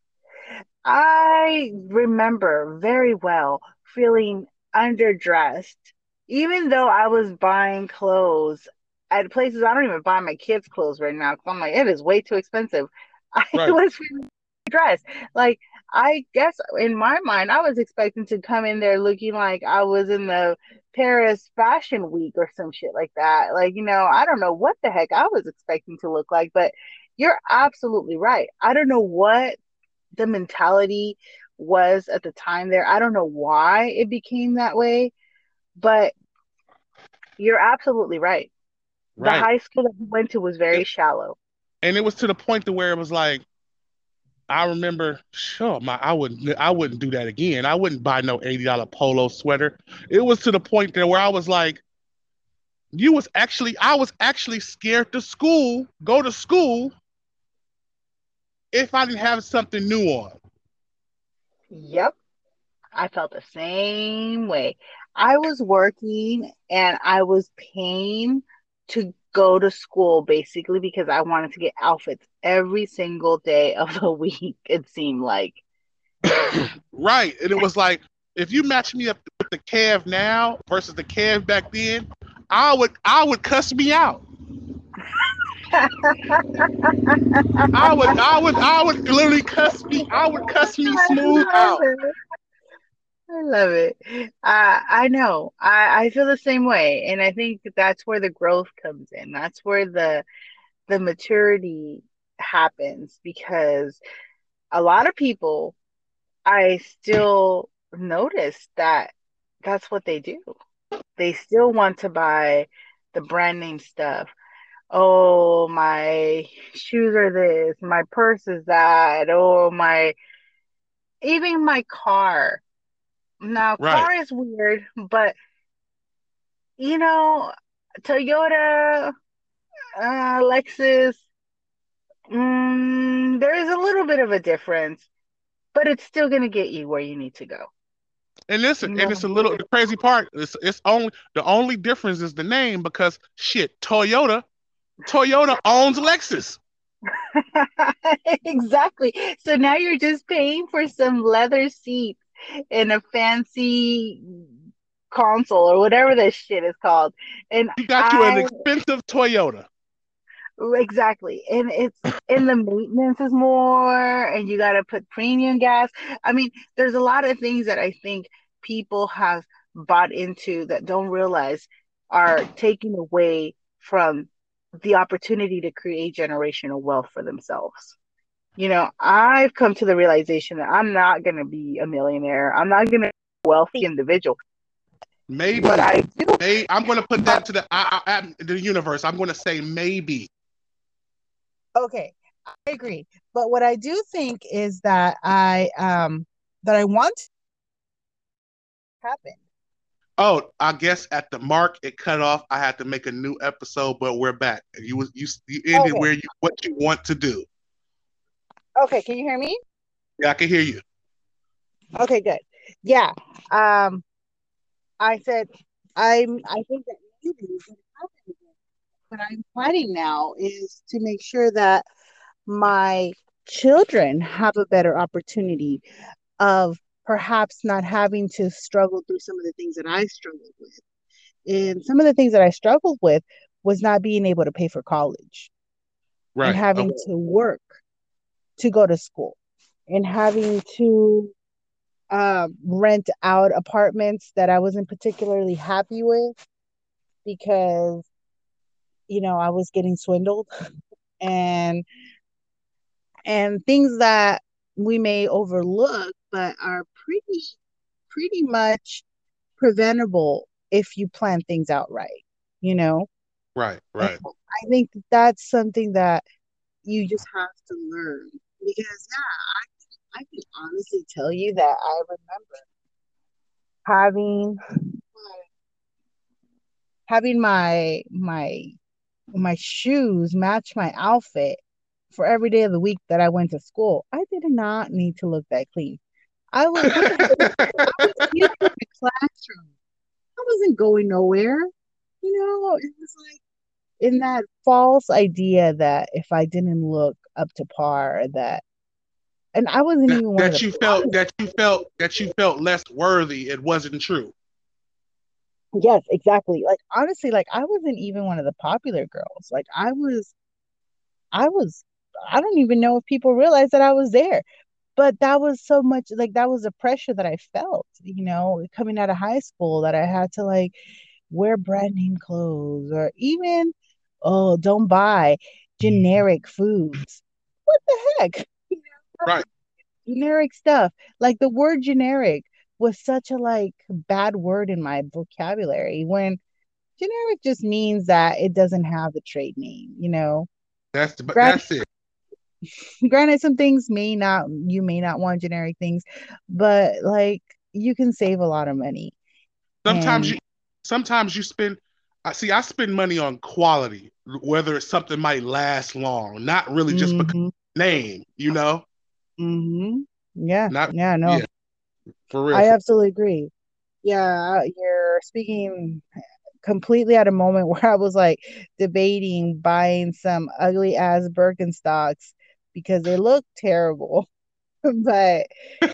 I remember very well feeling underdressed, even though I was buying clothes at places I don't even buy my kids' clothes right now because I'm like, it is way too expensive. I Right. was feeling dressed. Like, I guess in my mind, I was expecting to come in there looking like I was in the Paris Fashion Week or some shit like that. Like, you know, I don't know what the heck I was expecting to look like, but you're absolutely right. I don't know what the mentality was at the time there. I don't know why it became that way, but you're absolutely right. The Right. high school that we went to was very It, shallow. and it was to the point to where it was like I remember, sure, my I wouldn't I wouldn't do that again. I wouldn't buy no eighty dollar polo sweater. It was to the point there where I was like, you was actually I was actually scared to school, go to school if I didn't have something new on. Yep, I felt the same way. I was working and I was paying to go to school basically because I wanted to get outfits every single day of the week, it seemed like. Right. And it was like, if you match me up with the Cav now versus the Cav back then, I would I would cuss me out. I would I would I would literally cuss me I would cuss me I smooth love out. it. I love it. Uh, I know. I, I feel the same way, and I think that's where the growth comes in. That's where the the maturity happens because a lot of people, I still notice that that's what they do. They still want to buy the brand name stuff. Oh, my shoes are this, my purse is that, oh, my even my car. Now, Right. car is weird, but you know, Toyota, uh, Lexus, mm, there is a little bit of a difference, but it's still going to get you where you need to go. And listen, You and know? it's a little the crazy part. It's it's only the only difference is the name because shit, Toyota, Toyota owns Lexus. Exactly. So now you're just paying for some leather seats in a fancy console or whatever this shit is called. And You got you an I expensive Toyota. exactly. And it's and the maintenance is more, and you got to put premium gas. I mean, there's a lot of things that I think people have bought into that don't realize are taking away from the opportunity to create generational wealth for themselves. You know, I've come to the realization that I'm not going to be a millionaire. I'm not going to be a wealthy individual. Maybe. But I do. May, I'm going to put that to the I, I, the universe. I'm going to say maybe. Okay, I agree. But what I do think is that I um that I want to happen. Oh, I guess at the mark it cut off. I had to make a new episode, but we're back. You was you you ended Okay. where you what you want to do. Okay, can you hear me? Yeah, I can hear you. Okay, good. Yeah. Um I said I'm I think that maybe it's gonna happen again. What I'm fighting now is to make sure that my children have a better opportunity of perhaps not having to struggle through some of the things that I struggled with. And some of the things that I struggled with was not being able to pay for college and Right. having Okay. to work to go to school and having to um, rent out apartments that I wasn't particularly happy with because, you know, I was getting swindled and and things that we may overlook but are pretty pretty much preventable if you plan things out right, you know? Right. And Right. I think that that's something that you just have to learn because, yeah, I, I can honestly tell you that I remember having having my my my shoes match my outfit for every day of the week that I went to school. I did not need to look that clean. I was what the heck? I was here in the classroom. I wasn't going nowhere. You know, it was like in that false idea that if I didn't look up to par, that and I wasn't That, even one of that the you felt that you felt that you felt less worthy. It wasn't true. yes, exactly. Like honestly, like I wasn't even one of the popular girls. Like I was, I was, I don't even know if people realized that I was there. But that was so much like that was the pressure that I felt, you know, coming out of high school that I had to like wear brand name clothes or even, oh, don't buy generic foods. What the heck? You know, Right. generic stuff. Like the word generic was such a like bad word in my vocabulary when generic just means that it doesn't have the trade name, you know. That's the, Granted, that's it. granted some things may not you may not want generic things, but like you can save a lot of money. Sometimes And you sometimes you spend. I see. I spend money on quality, whether it's something might last long, not really just because mm-hmm, of the name. You know, mm-hmm, yeah, not yeah, no, yeah, for real. I For, absolutely agree. Yeah, you're speaking completely at a moment where I was like debating buying some ugly ass Birkenstocks because they look terrible, but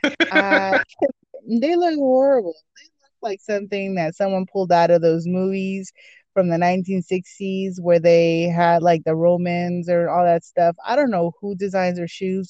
uh, they look horrible. They look like something that someone pulled out of those movies from the nineteen sixties where they had like the Romans or all that stuff. I don't know who designs their shoes.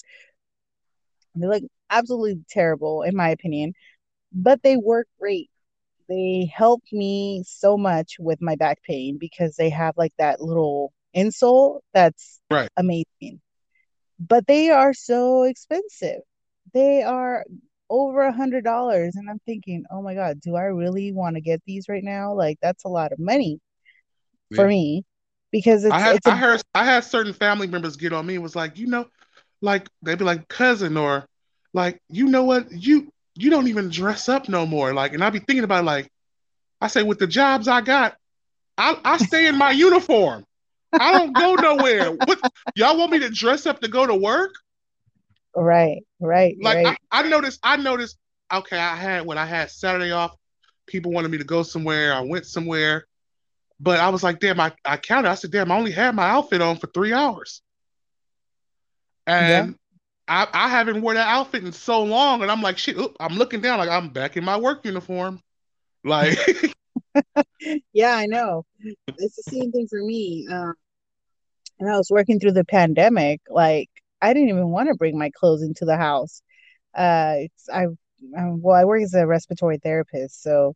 They look absolutely terrible in my opinion, but they work great. They help me so much with my back pain because they have like that little insole that's right. amazing. But they are so expensive. They are over a hundred dollars, and I'm thinking, oh my god, do I really want to get these right now? Like that's a lot of money for Yeah. me because I it's had it's I a heard I had certain family members get on me. It was like, you know, like they'd be like cousin or like, you know what, you you don't even dress up no more. Like, and I'd be thinking about it, like I say with the jobs I got, I I stay in my uniform. I don't go nowhere. What y'all want me to dress up to go to work? right, right, Like I, right. I noticed I noticed okay, I had when I had Saturday off, people wanted me to go somewhere. I went somewhere, but I was like, damn, I, I counted. I said, damn, I only had my outfit on for three hours. Yeah. And I, I haven't worn that outfit in so long, and I'm like, shit. Oop, I'm looking down, like I'm back in my work uniform. Like, Yeah, I know. It's the same thing for me. Um, and I was working through the pandemic, like I didn't even want to bring my clothes into the house. Uh, it's I, I well, I work as a respiratory therapist, so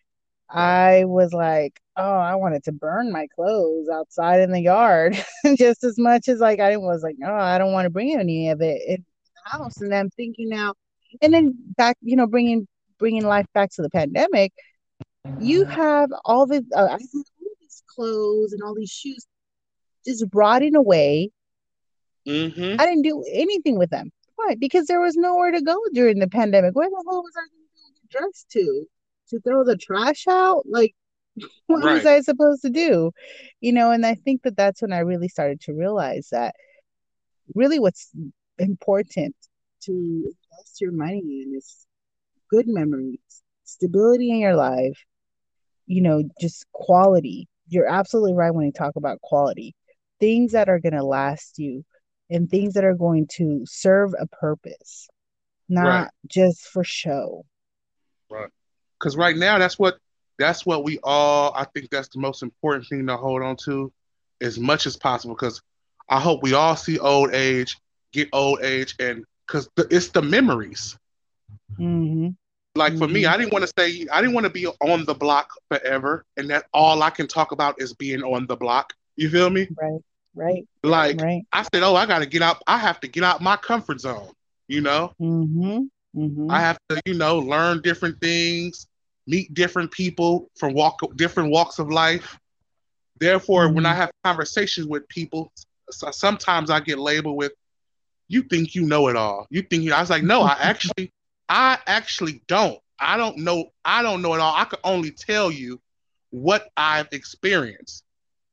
I was like, oh, I wanted to burn my clothes outside in the yard just as much as like I was like, oh, I don't want to bring any of it in the house. And I'm thinking now, and then back, you know, bringing bringing life back to the pandemic, you have all the uh, I had all these clothes and all these shoes just rotting away. Mm-hmm. I didn't do anything with them. Why? Because there was nowhere to go during the pandemic. Where the hell was I going to get dressed to? To throw the trash out? Like, what was Right. I supposed to do? You know, and I think that that's when I really started to realize that really what's important to invest your money in is good memories, stability in your life, you know, just quality. You're absolutely right when you talk about quality. Things that are going to last you and things that are going to serve a purpose, Right. not just for show. Right. Because right now, that's what that's what we all. I think that's the most important thing to hold on to, as much as possible. Because I hope we all see old age, get old age, and because it's the memories. Mm-hmm. Like for me, Mm-hmm. I didn't want to say I didn't want to be on the block forever, and that all I can talk about is being on the block. You feel me? Right. Right. Like Right. I said, oh, I got to get out. I have to get out my comfort zone. You know, Mm-hmm. Mm-hmm. I have to, you know, learn different things, meet different people from walk different walks of life. Therefore, when I Mm-hmm. have conversations with people, so sometimes I get labeled with, "You think you know it all. You think you." I was like, "No, I actually, I actually don't. I don't know. I don't know it all. I can only tell you what I've experienced.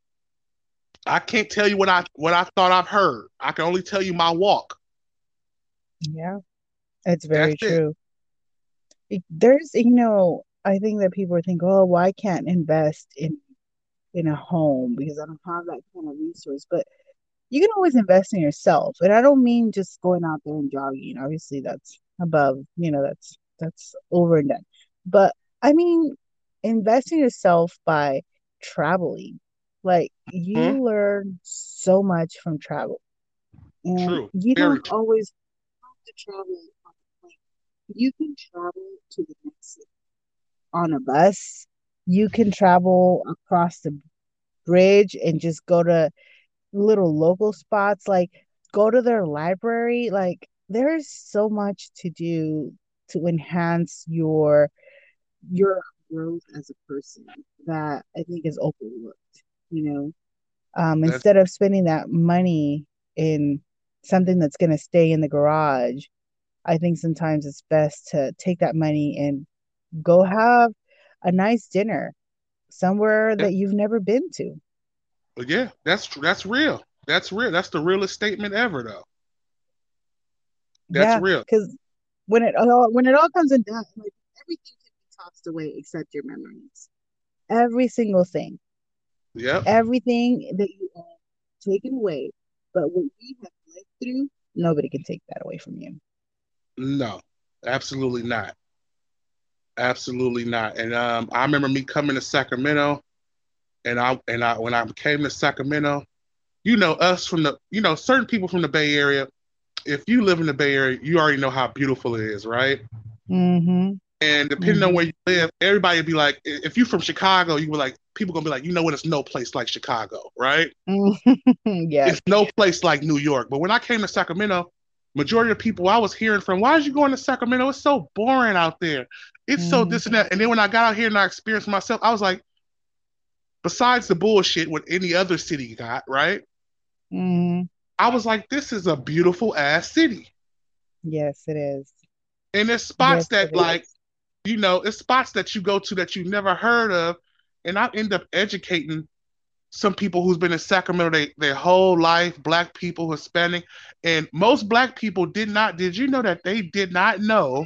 I can't tell you what I what I thought I've heard. I can only tell you my walk. Yeah, it's That's very it. true. It- there's, you know, I think that people think, oh, well, I can't invest in in a home because I don't have that kind of resource. But you can always invest in yourself. And I don't mean just going out there and jogging. Obviously, that's above, you know, that's that's over and done. But I mean, invest in yourself by traveling. Like Hmm? you learn so much from travel. And True. you Very don't true. always have to travel on a plane. You can travel to the next city on a bus. You can travel across the bridge and just go to little local spots, like go to their library. Like there's so much to do to enhance your your growth as a person that I think is overlooked, you know. Um, That's instead of spending that money in something that's going to stay in the garage, I think sometimes it's best to take that money and go have a nice dinner somewhere yeah. that you've never been to. Yeah, that's that's real. That's real. That's the realest statement ever, though. That's Yeah, real. because when it all when it all comes in done, like everything can be tossed away except your memories. Every single thing, Yep. everything that you own, taken away. But what you have lived through, nobody can take that away from you. No, absolutely not. Absolutely not. And um, I remember me coming to Sacramento, and I and I when I came to Sacramento, you know, us from the, you know, certain people from the Bay Area. If you live in the Bay Area, you already know how beautiful it is, right? Mm-hmm. And depending on where Mm-hmm. you live, everybody would be like, if you're from Chicago, you were like, people gonna be like, you know what? It's no place like Chicago, right? Yes. It's no place like New York. But when I came to Sacramento, majority of the people I was hearing from, why is you going to Sacramento? It's so boring out there. It's so Mm-hmm. this and that. And then when I got out here and I experienced myself, I was like, besides the bullshit what any other city got, right? Mm-hmm. I was like, this is a beautiful ass city. Yes, it is. And there's Yes, spots it that like, is. you know, it's spots that you go to that you never heard of. And I end up educating some people who's been in Sacramento they, their whole life, black people, Hispanic, and most black people did not. Did you know that they did not know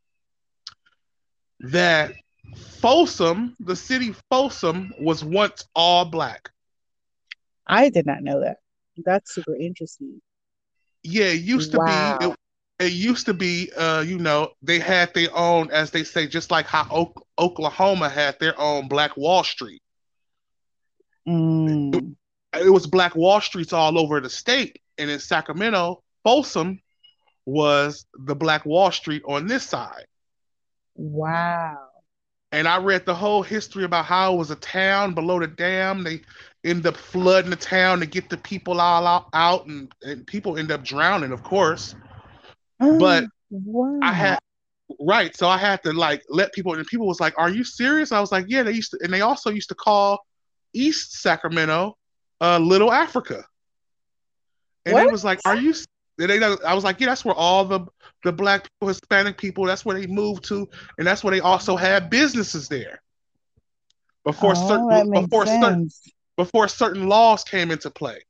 that Folsom, the city Folsom, was once all black? I did not know that. That's super interesting. Yeah, it used to be. It, Wow. it used to be. Uh, you know, they had their own, as they say, just like how o- Oklahoma had their own Black Wall Street. Mm. it was Black Wall Streets all over the state, and in Sacramento, Folsom was the Black Wall Street on this side. Wow. And I read the whole history about how it was a town below the dam. They end up flooding the town to get the people all out, out and, and people end up drowning, of course. But wow. I had right, so I had to like let people, and people was like, "Are you serious?" I was like, "Yeah." They used to, and they also used to call East Sacramento, uh, Little Africa. And what? they was like, "Are you?" And they, I was like, "Yeah, that's where all the the Black people, Hispanic people, that's where they moved to, and that's where they also had businesses there before oh, certain that makes before sense. certain before certain laws came into play."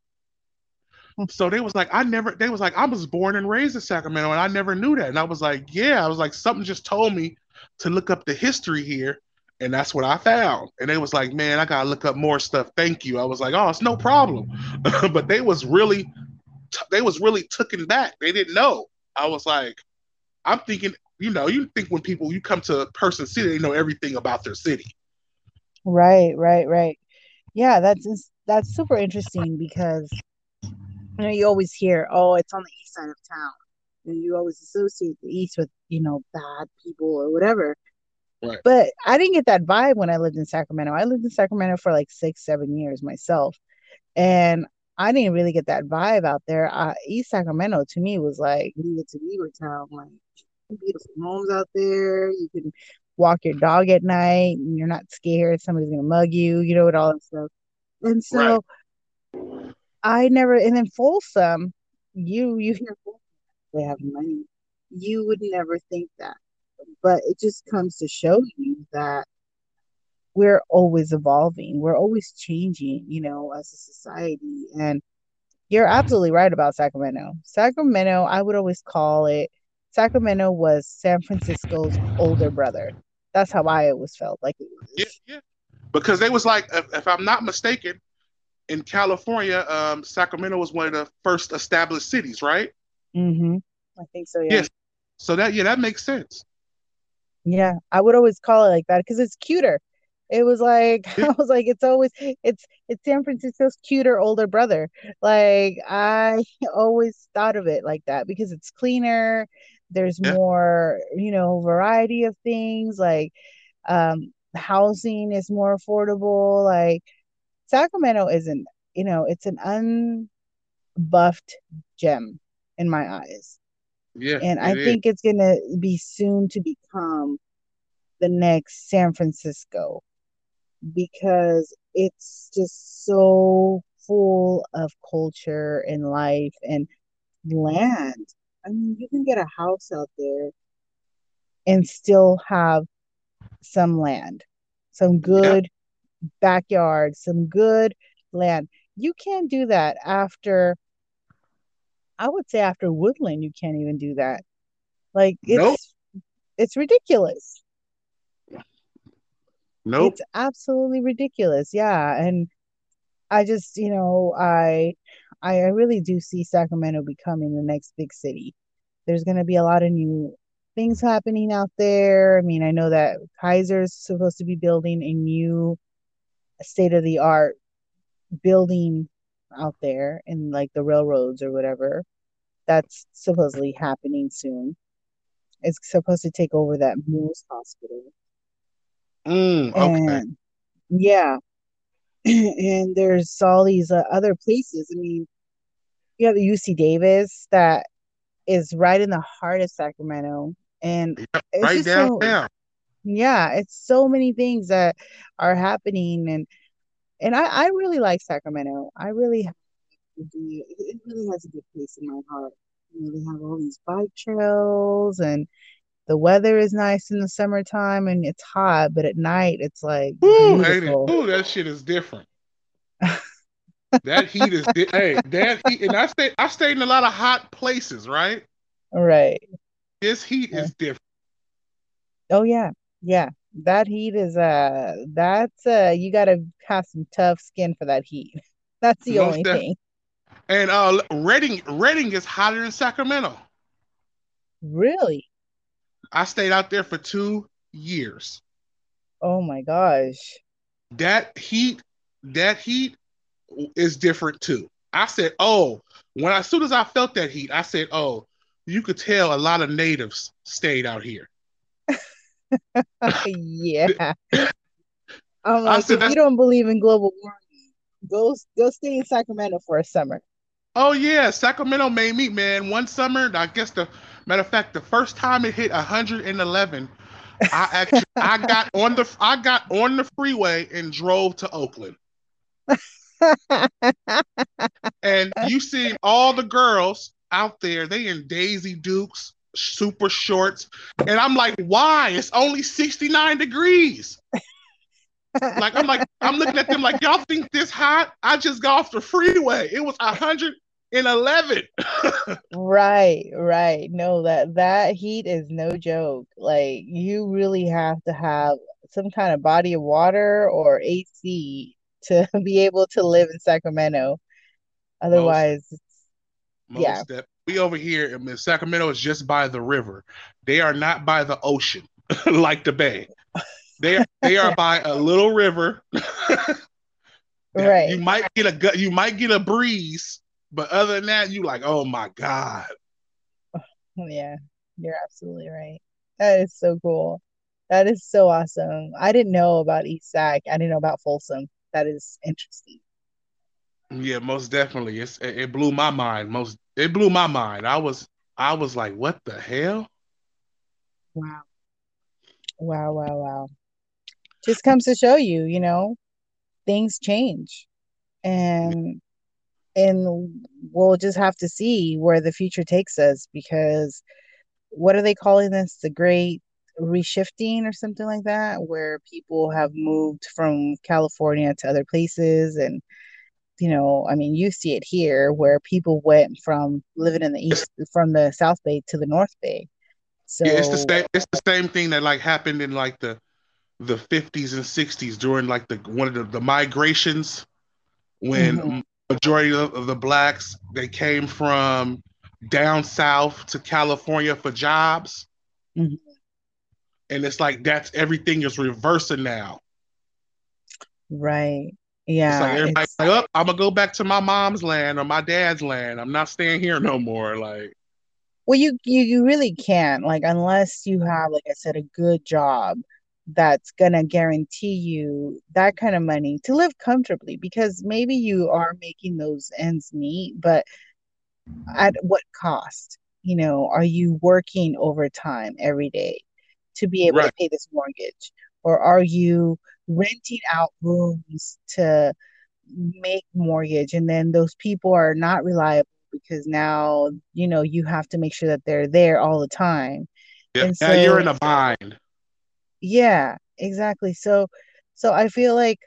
So they was like, I never, they was like, I was born and raised in Sacramento and I never knew that. And I was like, yeah, I was like, something just told me to look up the history here. And that's what I found. And they was like, man, I got to look up more stuff. Thank you. I was like, oh, it's no problem. But they was really, they was really taken back. They didn't know. I was like, I'm thinking, you know, you think when people, you come to a person's city, they know everything about their city. Right, right, right. Yeah, that's that's super interesting because you know you always hear, oh, it's on the east side of town, and you always associate the east with you know bad people or whatever. Right. But I didn't get that vibe when I lived in Sacramento. I lived in Sacramento for like six, seven years myself, and I didn't really get that vibe out there. Uh, East Sacramento to me was like Leave It to Beaver town, like beautiful homes out there. You can walk your dog at night, and you're not scared somebody's gonna mug you, you know, with all that stuff. And so Right. I never. And then Folsom, you you hear Folsom, they have money. You would never think that, but it just comes to show you that we're always evolving. We're always changing, you know, as a society. And you're absolutely right about Sacramento. Sacramento, I would always call it, Sacramento was San Francisco's older brother. That's how I always felt like it Yeah, was. yeah. Because they was like, if, if I'm not mistaken, in California, um, Sacramento was one of the first established cities, right? Mm-hmm. I think so, yeah. Yes. So that, yeah, that makes sense. Yeah, I would always call it like that because it's cuter. It was like Yeah. I was like, it's always it's it's San Francisco's cuter older brother. Like I always thought of it like that because it's cleaner. There's Yeah. more, you know, variety of things. Like um, housing is more affordable. Like Sacramento isn't, you know, it's an unbuffed gem in my eyes. Yeah, And I it is. think it's gonna be soon to become the next San Francisco because it's just so full of culture and life and land. I mean, you can get a house out there and still have some land, some Yeah. good backyard, some good land. You can't do that after, I would say after Woodland, you can't even do that. Like Nope. it's it's ridiculous. Nope. It's absolutely ridiculous. Yeah. And I just, you know, I I really do see Sacramento becoming the next big city. There's going to be a lot of new things happening out there. I mean, I know that Kaiser's supposed to be building a new state of the art building out there in like the railroads or whatever. That's supposedly happening soon. It's supposed to take over that Moose Hospital. Mm, okay. And yeah, and there's all these uh, other places. I mean, you have U C Davis that is right in the heart of Sacramento, and Yep, it's right just so downtown. yeah, it's so many things that are happening, and and I I really like Sacramento. I really it really has a good place in my heart. You know, they have all these bike trails, and the weather is nice in the summertime, and it's hot, but at night it's like Ooh, ain't it? beautiful. Ooh, that shit is different. That heat is di- hey, that heat, and I stay I stayed in a lot of hot places, right? Right. This heat Yeah. is different. Oh yeah. Yeah. That heat is uh that's uh you gotta have some tough skin for that heat. That's the Most only def- thing. and uh Redding Redding is hotter than Sacramento. Really? I stayed out there for two years. Oh my gosh. That heat, that heat, is different too. I said, oh, when as soon as I felt that heat, I said, oh, you could tell a lot of natives stayed out here. Yeah. I'm I like, said, if you that's, don't believe in global warming, go go stay in Sacramento for a summer. oh yeah, Sacramento made me, man. One summer, I guess the matter of fact, the first time it hit one hundred eleven, I actually I got on the I got on the freeway and drove to Oakland. And you seen all the girls out there, they in Daisy Dukes, super shorts. And I'm like, why? It's only sixty-nine degrees. Like, I'm like, I'm looking at them like, y'all think this hot? I just got off the freeway. It was one hundred eleven. Right, right. No, that that heat is no joke. Like you really have to have some kind of body of water or A C to be able to live in Sacramento. Most, Otherwise, yeah. most that we over here in Sacramento is just by the river. They are not by the ocean like the Bay. They are they are by a little river. Right. You might get a you might get a breeze, but other than that, you like, oh my God. Yeah, you're absolutely right. That is so cool. That is so awesome. I didn't know about East Sac. I didn't know about Folsom. That is interesting. Yeah, most definitely. It's it, it blew my mind. Most it blew my mind. I was I was like, what the hell? Wow. Wow, wow, wow. Just comes to show you, you know, things change. And and we'll just have to see where the future takes us because what are they calling this? The great reshifting or something like that, where people have moved from California to other places. And, you know, I mean, you see it here where people went from living in the It's, East, from the South Bay to the North Bay. yeah, it's the So, same. It's the same thing that like happened in like the the fifties and sixties during like the one of the, the migrations mhm, when majority of, of the blacks they came from down south to California for jobs, mhm. and it's like that's everything is reversing now. Right. It's like Yeah, everybody's it's like, oh, I'm gonna go back to my mom's land or my dad's land. I'm not staying here no more. Like, well, you you you really can't, like, unless you have, like I said, a good job that's gonna guarantee you that kind of money to live comfortably, because maybe you are making those ends meet, but at what cost? You know, are you working overtime every day to be able to right, pay this mortgage? Or are you renting out rooms to make mortgage, and then those people are not reliable because now, you know, you have to make sure that they're there all the time. yeah, And now you're so, in a bind. yeah, exactly. So so I feel like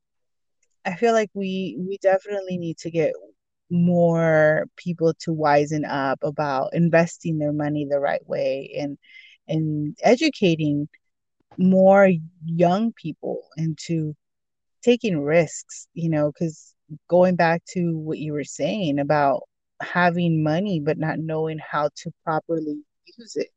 I feel like we we definitely need to get more people to wisen up about investing their money the right way, and and educating more young people into taking risks, you know, because going back to what you were saying about having money but not knowing how to properly use it.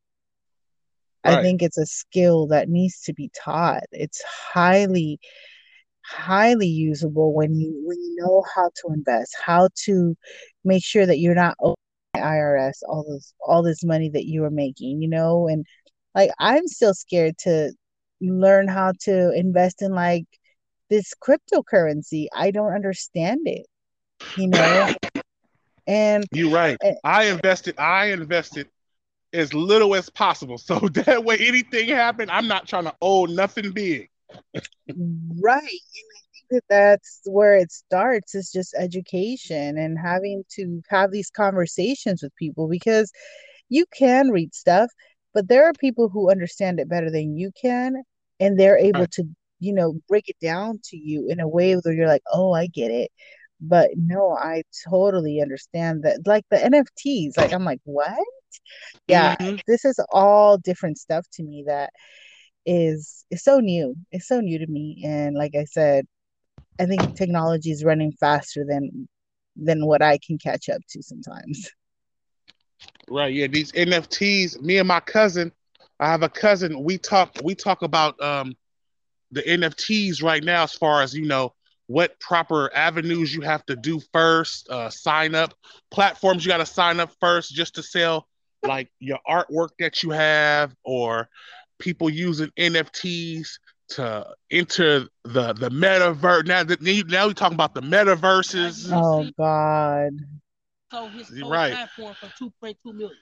I Right, think it's a skill that needs to be taught. It's highly, highly usable when you when you know how to invest, how to make sure that you're not owing the I R S all this all this money that you are making, you know, and like I'm still scared to learn how to invest in like this cryptocurrency. I don't understand it, you know, and you're right. eh, I invested. I invested as little as possible, so that way anything happen, I'm not trying to owe nothing big. right. And I think that that's where it starts, is just education and having to have these conversations with people, because you can read stuff, but there are people who understand it better than you can, and they're able Right, to, you know, break it down to you in a way where you're like, oh, I get it. But no, I totally understand that. Like the N F Ts, like I'm like, what? Yeah, mm-hmm. this is all different stuff to me that is is so new. It's so new to me. And like I said, I think technology is running faster than than what I can catch up to sometimes. Right. Yeah, these N F Ts. Me and my cousin, I have a cousin. We talk. We talk about um the N F Ts right now, as far as you know, what proper avenues you have to do first, uh, sign up, platforms you got to sign up first just to sell like your artwork that you have, or people using N F Ts to enter the the metaverse. Now, now we're talking about the metaverses. Oh God. So his whole Right. platform for two point two million.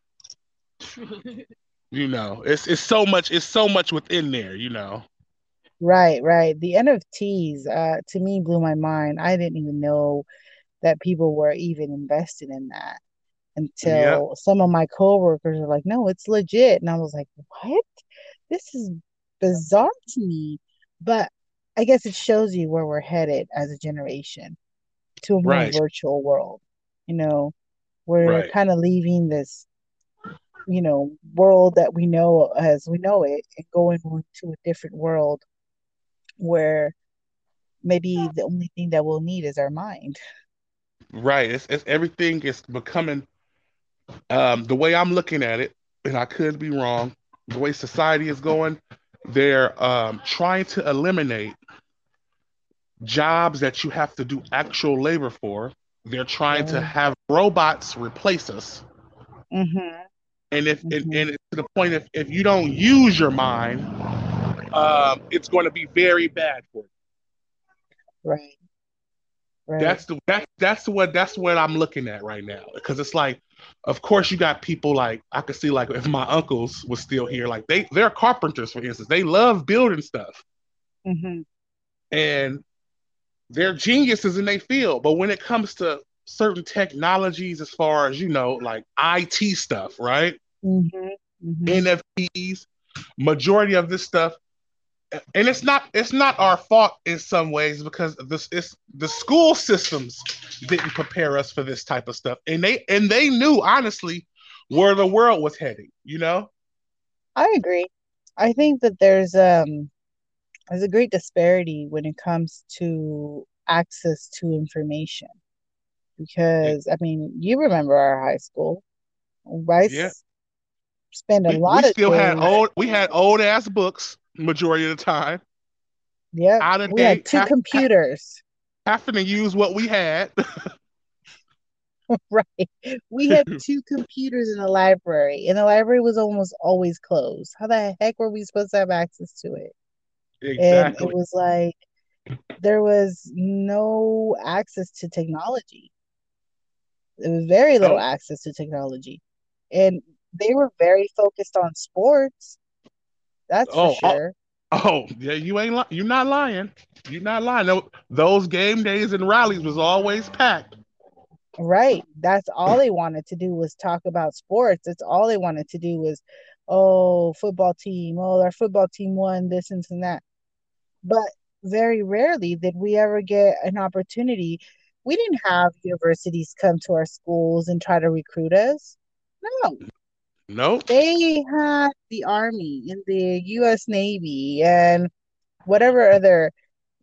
You know, it's it's so much, it's so much within there, you know. Right, right. The N F Ts, uh, to me, blew my mind. I didn't even know that people were even invested in that Yep. until some of my coworkers were like, "No, it's legit," and I was like, "What? This is bizarre to me." But I guess it shows you where we're headed as a generation, to a more Right. virtual world. You know, we're Right. kind of leaving this, you know, world that we know as we know it and going to a different world where maybe the only thing that we'll need is our mind. Right. It's, it's everything is becoming um, the way I'm looking at it, and I could be wrong. The way society is going, they're um, trying to eliminate jobs that you have to do actual labor for. They're trying to Right. have robots replace us. Mm-hmm. And if and, Mm-hmm. and it's to the point, if, if you don't use your mind, um, it's going to be very bad for you. Right. Right. That's the that's that's what that's what I'm looking at right now. Because it's like, of course, you got people like I could see like if my uncles was still here, like they they're carpenters, for instance. They love building stuff, Mm-hmm. and they're geniuses in their field. But when it comes to certain technologies, as far as you know, like I T stuff, right? Mm-hmm. Mm-hmm. N F Ts, majority of this stuff, and it's not it's not our fault in some ways, because this is the school systems didn't prepare us for this type of stuff, and they and they knew honestly where the world was heading, you know. I agree. I think that there's um there's a great disparity when it comes to access to information because I mean you remember our high school. I Yeah, s- spent a we, we lot of still had days. old we had old ass books majority of the time, Yep, out of we had date, two have, have, computers. having to use what we had. Right. We had two computers in the library, and the library was almost always closed. How the heck were we supposed to have access to it? And it Exactly. was like there was no access to technology. There was very little Oh, access to technology. And they were very focused on sports, that's for oh, oh, sure. oh, yeah, you ain't li- you're not lying. You're not lying. No, those game days and rallies was always packed. Right. That's all they wanted to do was talk about sports. That's all they wanted to do was, oh, football team. Oh, our football team won this and that. But very rarely did we ever get an opportunity. We didn't have universities come to our schools and try to recruit us. No, Nope. they had the Army and the U S Navy and whatever other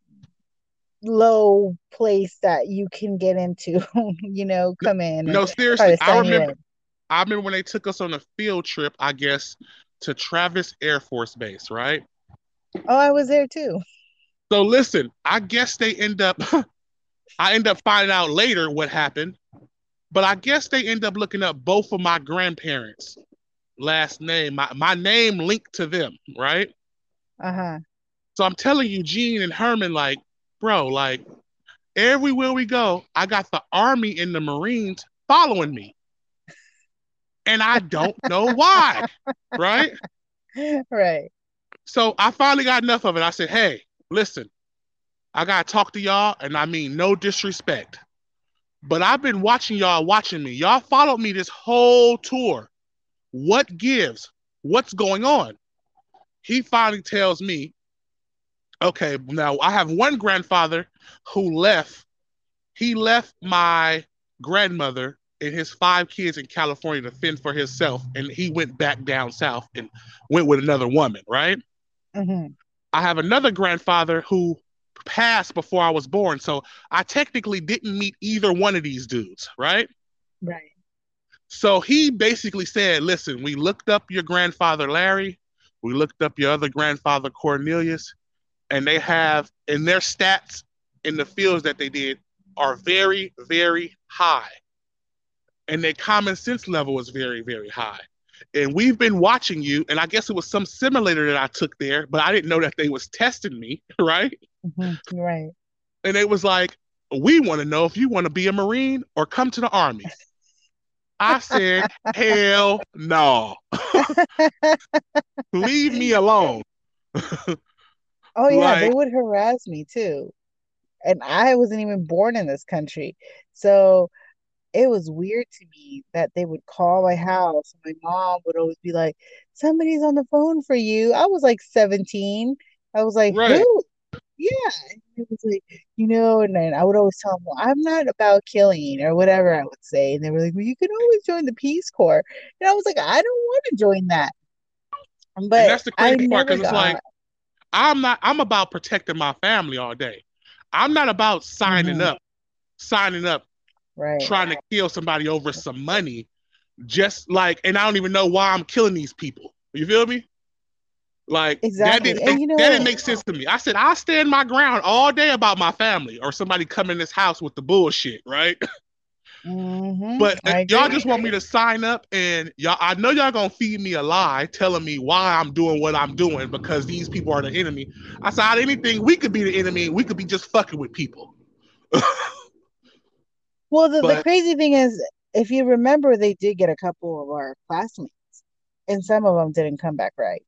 low place that you can get into, you know, No, come in and no, try seriously. to I sign you remember in. I remember when they took us on a field trip, I guess, to Travis Air Force Base, right? Oh, I was there too. So listen, I guess they end up I end up finding out later what happened, but I guess they end up looking up both of my grandparents' last name, my, my name linked to them, right? Uh-huh. So I'm telling you, Gene and Herman, like, bro, like everywhere we go, I got the Army and the Marines following me. And I don't know why, right? Right. So I finally got enough of it. I said, hey, listen, I got to talk to y'all, and I mean no disrespect. But I've been watching y'all watching me. Y'all followed me this whole tour. What gives? What's going on? He finally tells me, okay, now I have one grandfather who left. He left my grandmother and his five kids in California to fend for himself, and he went back down south and went with another woman, right? Mm-hmm. I have another grandfather who passed before I was born, so I technically didn't meet either one of these dudes, right? Right. So he basically said, listen, we looked up your grandfather Larry, we looked up your other grandfather Cornelius, and they have in their stats in the fields that they did are very, very high. And their common sense level is very, very high. And we've been watching you, and I guess it was some simulator that I took there, but I didn't know that they was testing me, right? Mm-hmm. Right. And it was like, we want to know if you want to be a Marine or come to the Army. I said, hell no. Leave me alone. Oh yeah, Like- they would harass me too. And I wasn't even born in this country. So it was weird to me that they would call my house. My mom would always be like, somebody's on the phone for you. I was like seventeen. I was like, Right. who? Yeah. And it was like, you know, and then I would always tell them, well, I'm not about killing or whatever I would say. And they were like, well, you can always join the Peace Corps. And I was like, I don't want to join that. But And that's the I crazy part, never because it's got, like, I'm not, I'm about protecting my family all day. I'm not about signing Mhm. up, signing up, right. trying to kill somebody over some money. Just like, and I don't even know why I'm killing these people. You feel me? Like, Exactly. that didn't, And make, you know- that didn't make sense to me. I said, I stand my ground all day about my family, or somebody come in this house with the bullshit, right? Mhm. But I y'all agree. just want me to sign up, and y'all, I know y'all gonna feed me a lie telling me why I'm doing what I'm doing because these people are the enemy. I said, out of anything, we could be the enemy. We could be just fucking with people. Well, the, the But- crazy thing is, if you remember, they did get a couple of our classmates, and some of them didn't come back right.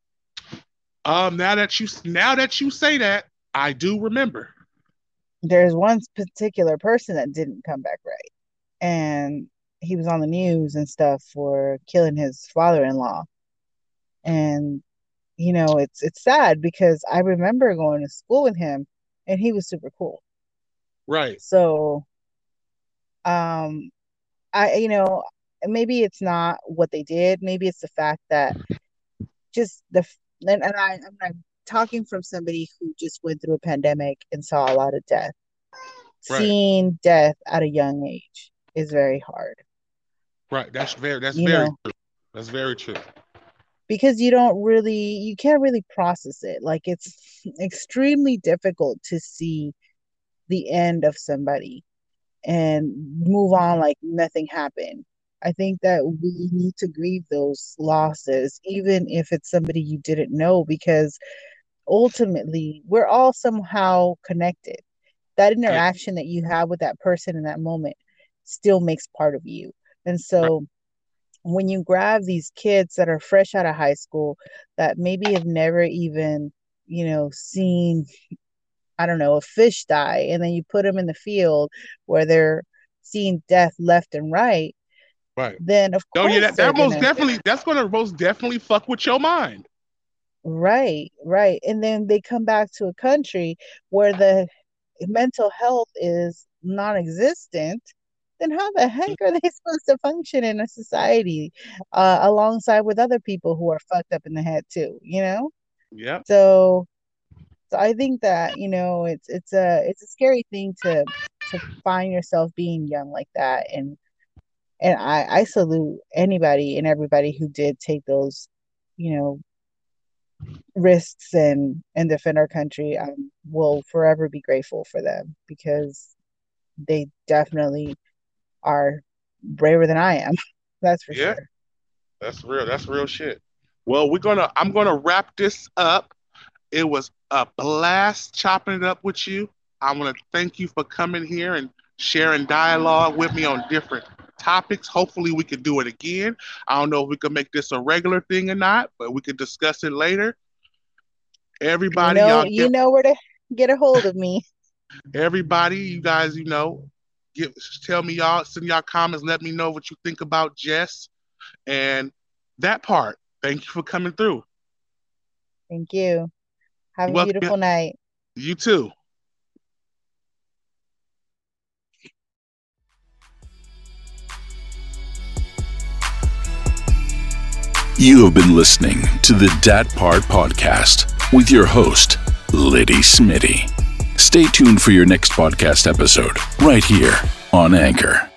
Um, now that you now that you say that, I do remember. There's one particular person that didn't come back right, and he was on the news and stuff for killing his father-in-law. And you know, it's it's sad because I remember going to school with him, and he was super cool. Right. So, um, I, you know, maybe it's not what they did. Maybe it's the fact that just the, and, and I, I'm, I'm talking from somebody who just went through a pandemic and saw a lot of death. Right. Seeing death at a young age is very hard. Right. That's very that's You very know. true. That's very true. Because you don't really, you can't really process it. Like, it's extremely difficult to see the end of somebody and move on like nothing happened. I think that we need to grieve those losses, even if it's somebody you didn't know, because ultimately we're all somehow connected. That interaction that you have with that person in that moment still makes part of you. And so when you grab these kids that are fresh out of high school that maybe have never even, you know, seen, I don't know, a fish die, and then you put them in the field where they're seeing death left and right, Right. then of Oh course yeah, that, they're that most gonna- definitely that's gonna most definitely fuck with your mind. right, right. And then they come back to a country where the mental health is non-existent. Then how the heck are they supposed to function in a society uh, alongside with other people who are fucked up in the head too, you know? Yep. So so I think that, you know, it's it's a it's a scary thing to to find yourself being young like that. And and I, I salute anybody and everybody who did take those, you know, risks and and defend our country. I will forever be grateful for them because they definitely are braver than I am. That's for Yeah. sure. That's real. That's real shit. Well, we're gonna I'm gonna wrap this up. It was a blast chopping it up with you. I want to thank you for coming here and sharing dialogue with me on different topics. Hopefully we could do it again. I don't know if we can make this a regular thing or not, but we could discuss it later. Everybody, you know, y'all you get, know where to get a hold of me. everybody, you guys, you know, give tell me y'all, send y'all comments, let me know what you think about Jess and that part. Thank you for coming through. Thank you. Have a Well, beautiful night. You too. You have been listening to the Dat Part Podcast with your host, Liddy Smitty. Stay tuned for your next podcast episode right here on Anchor.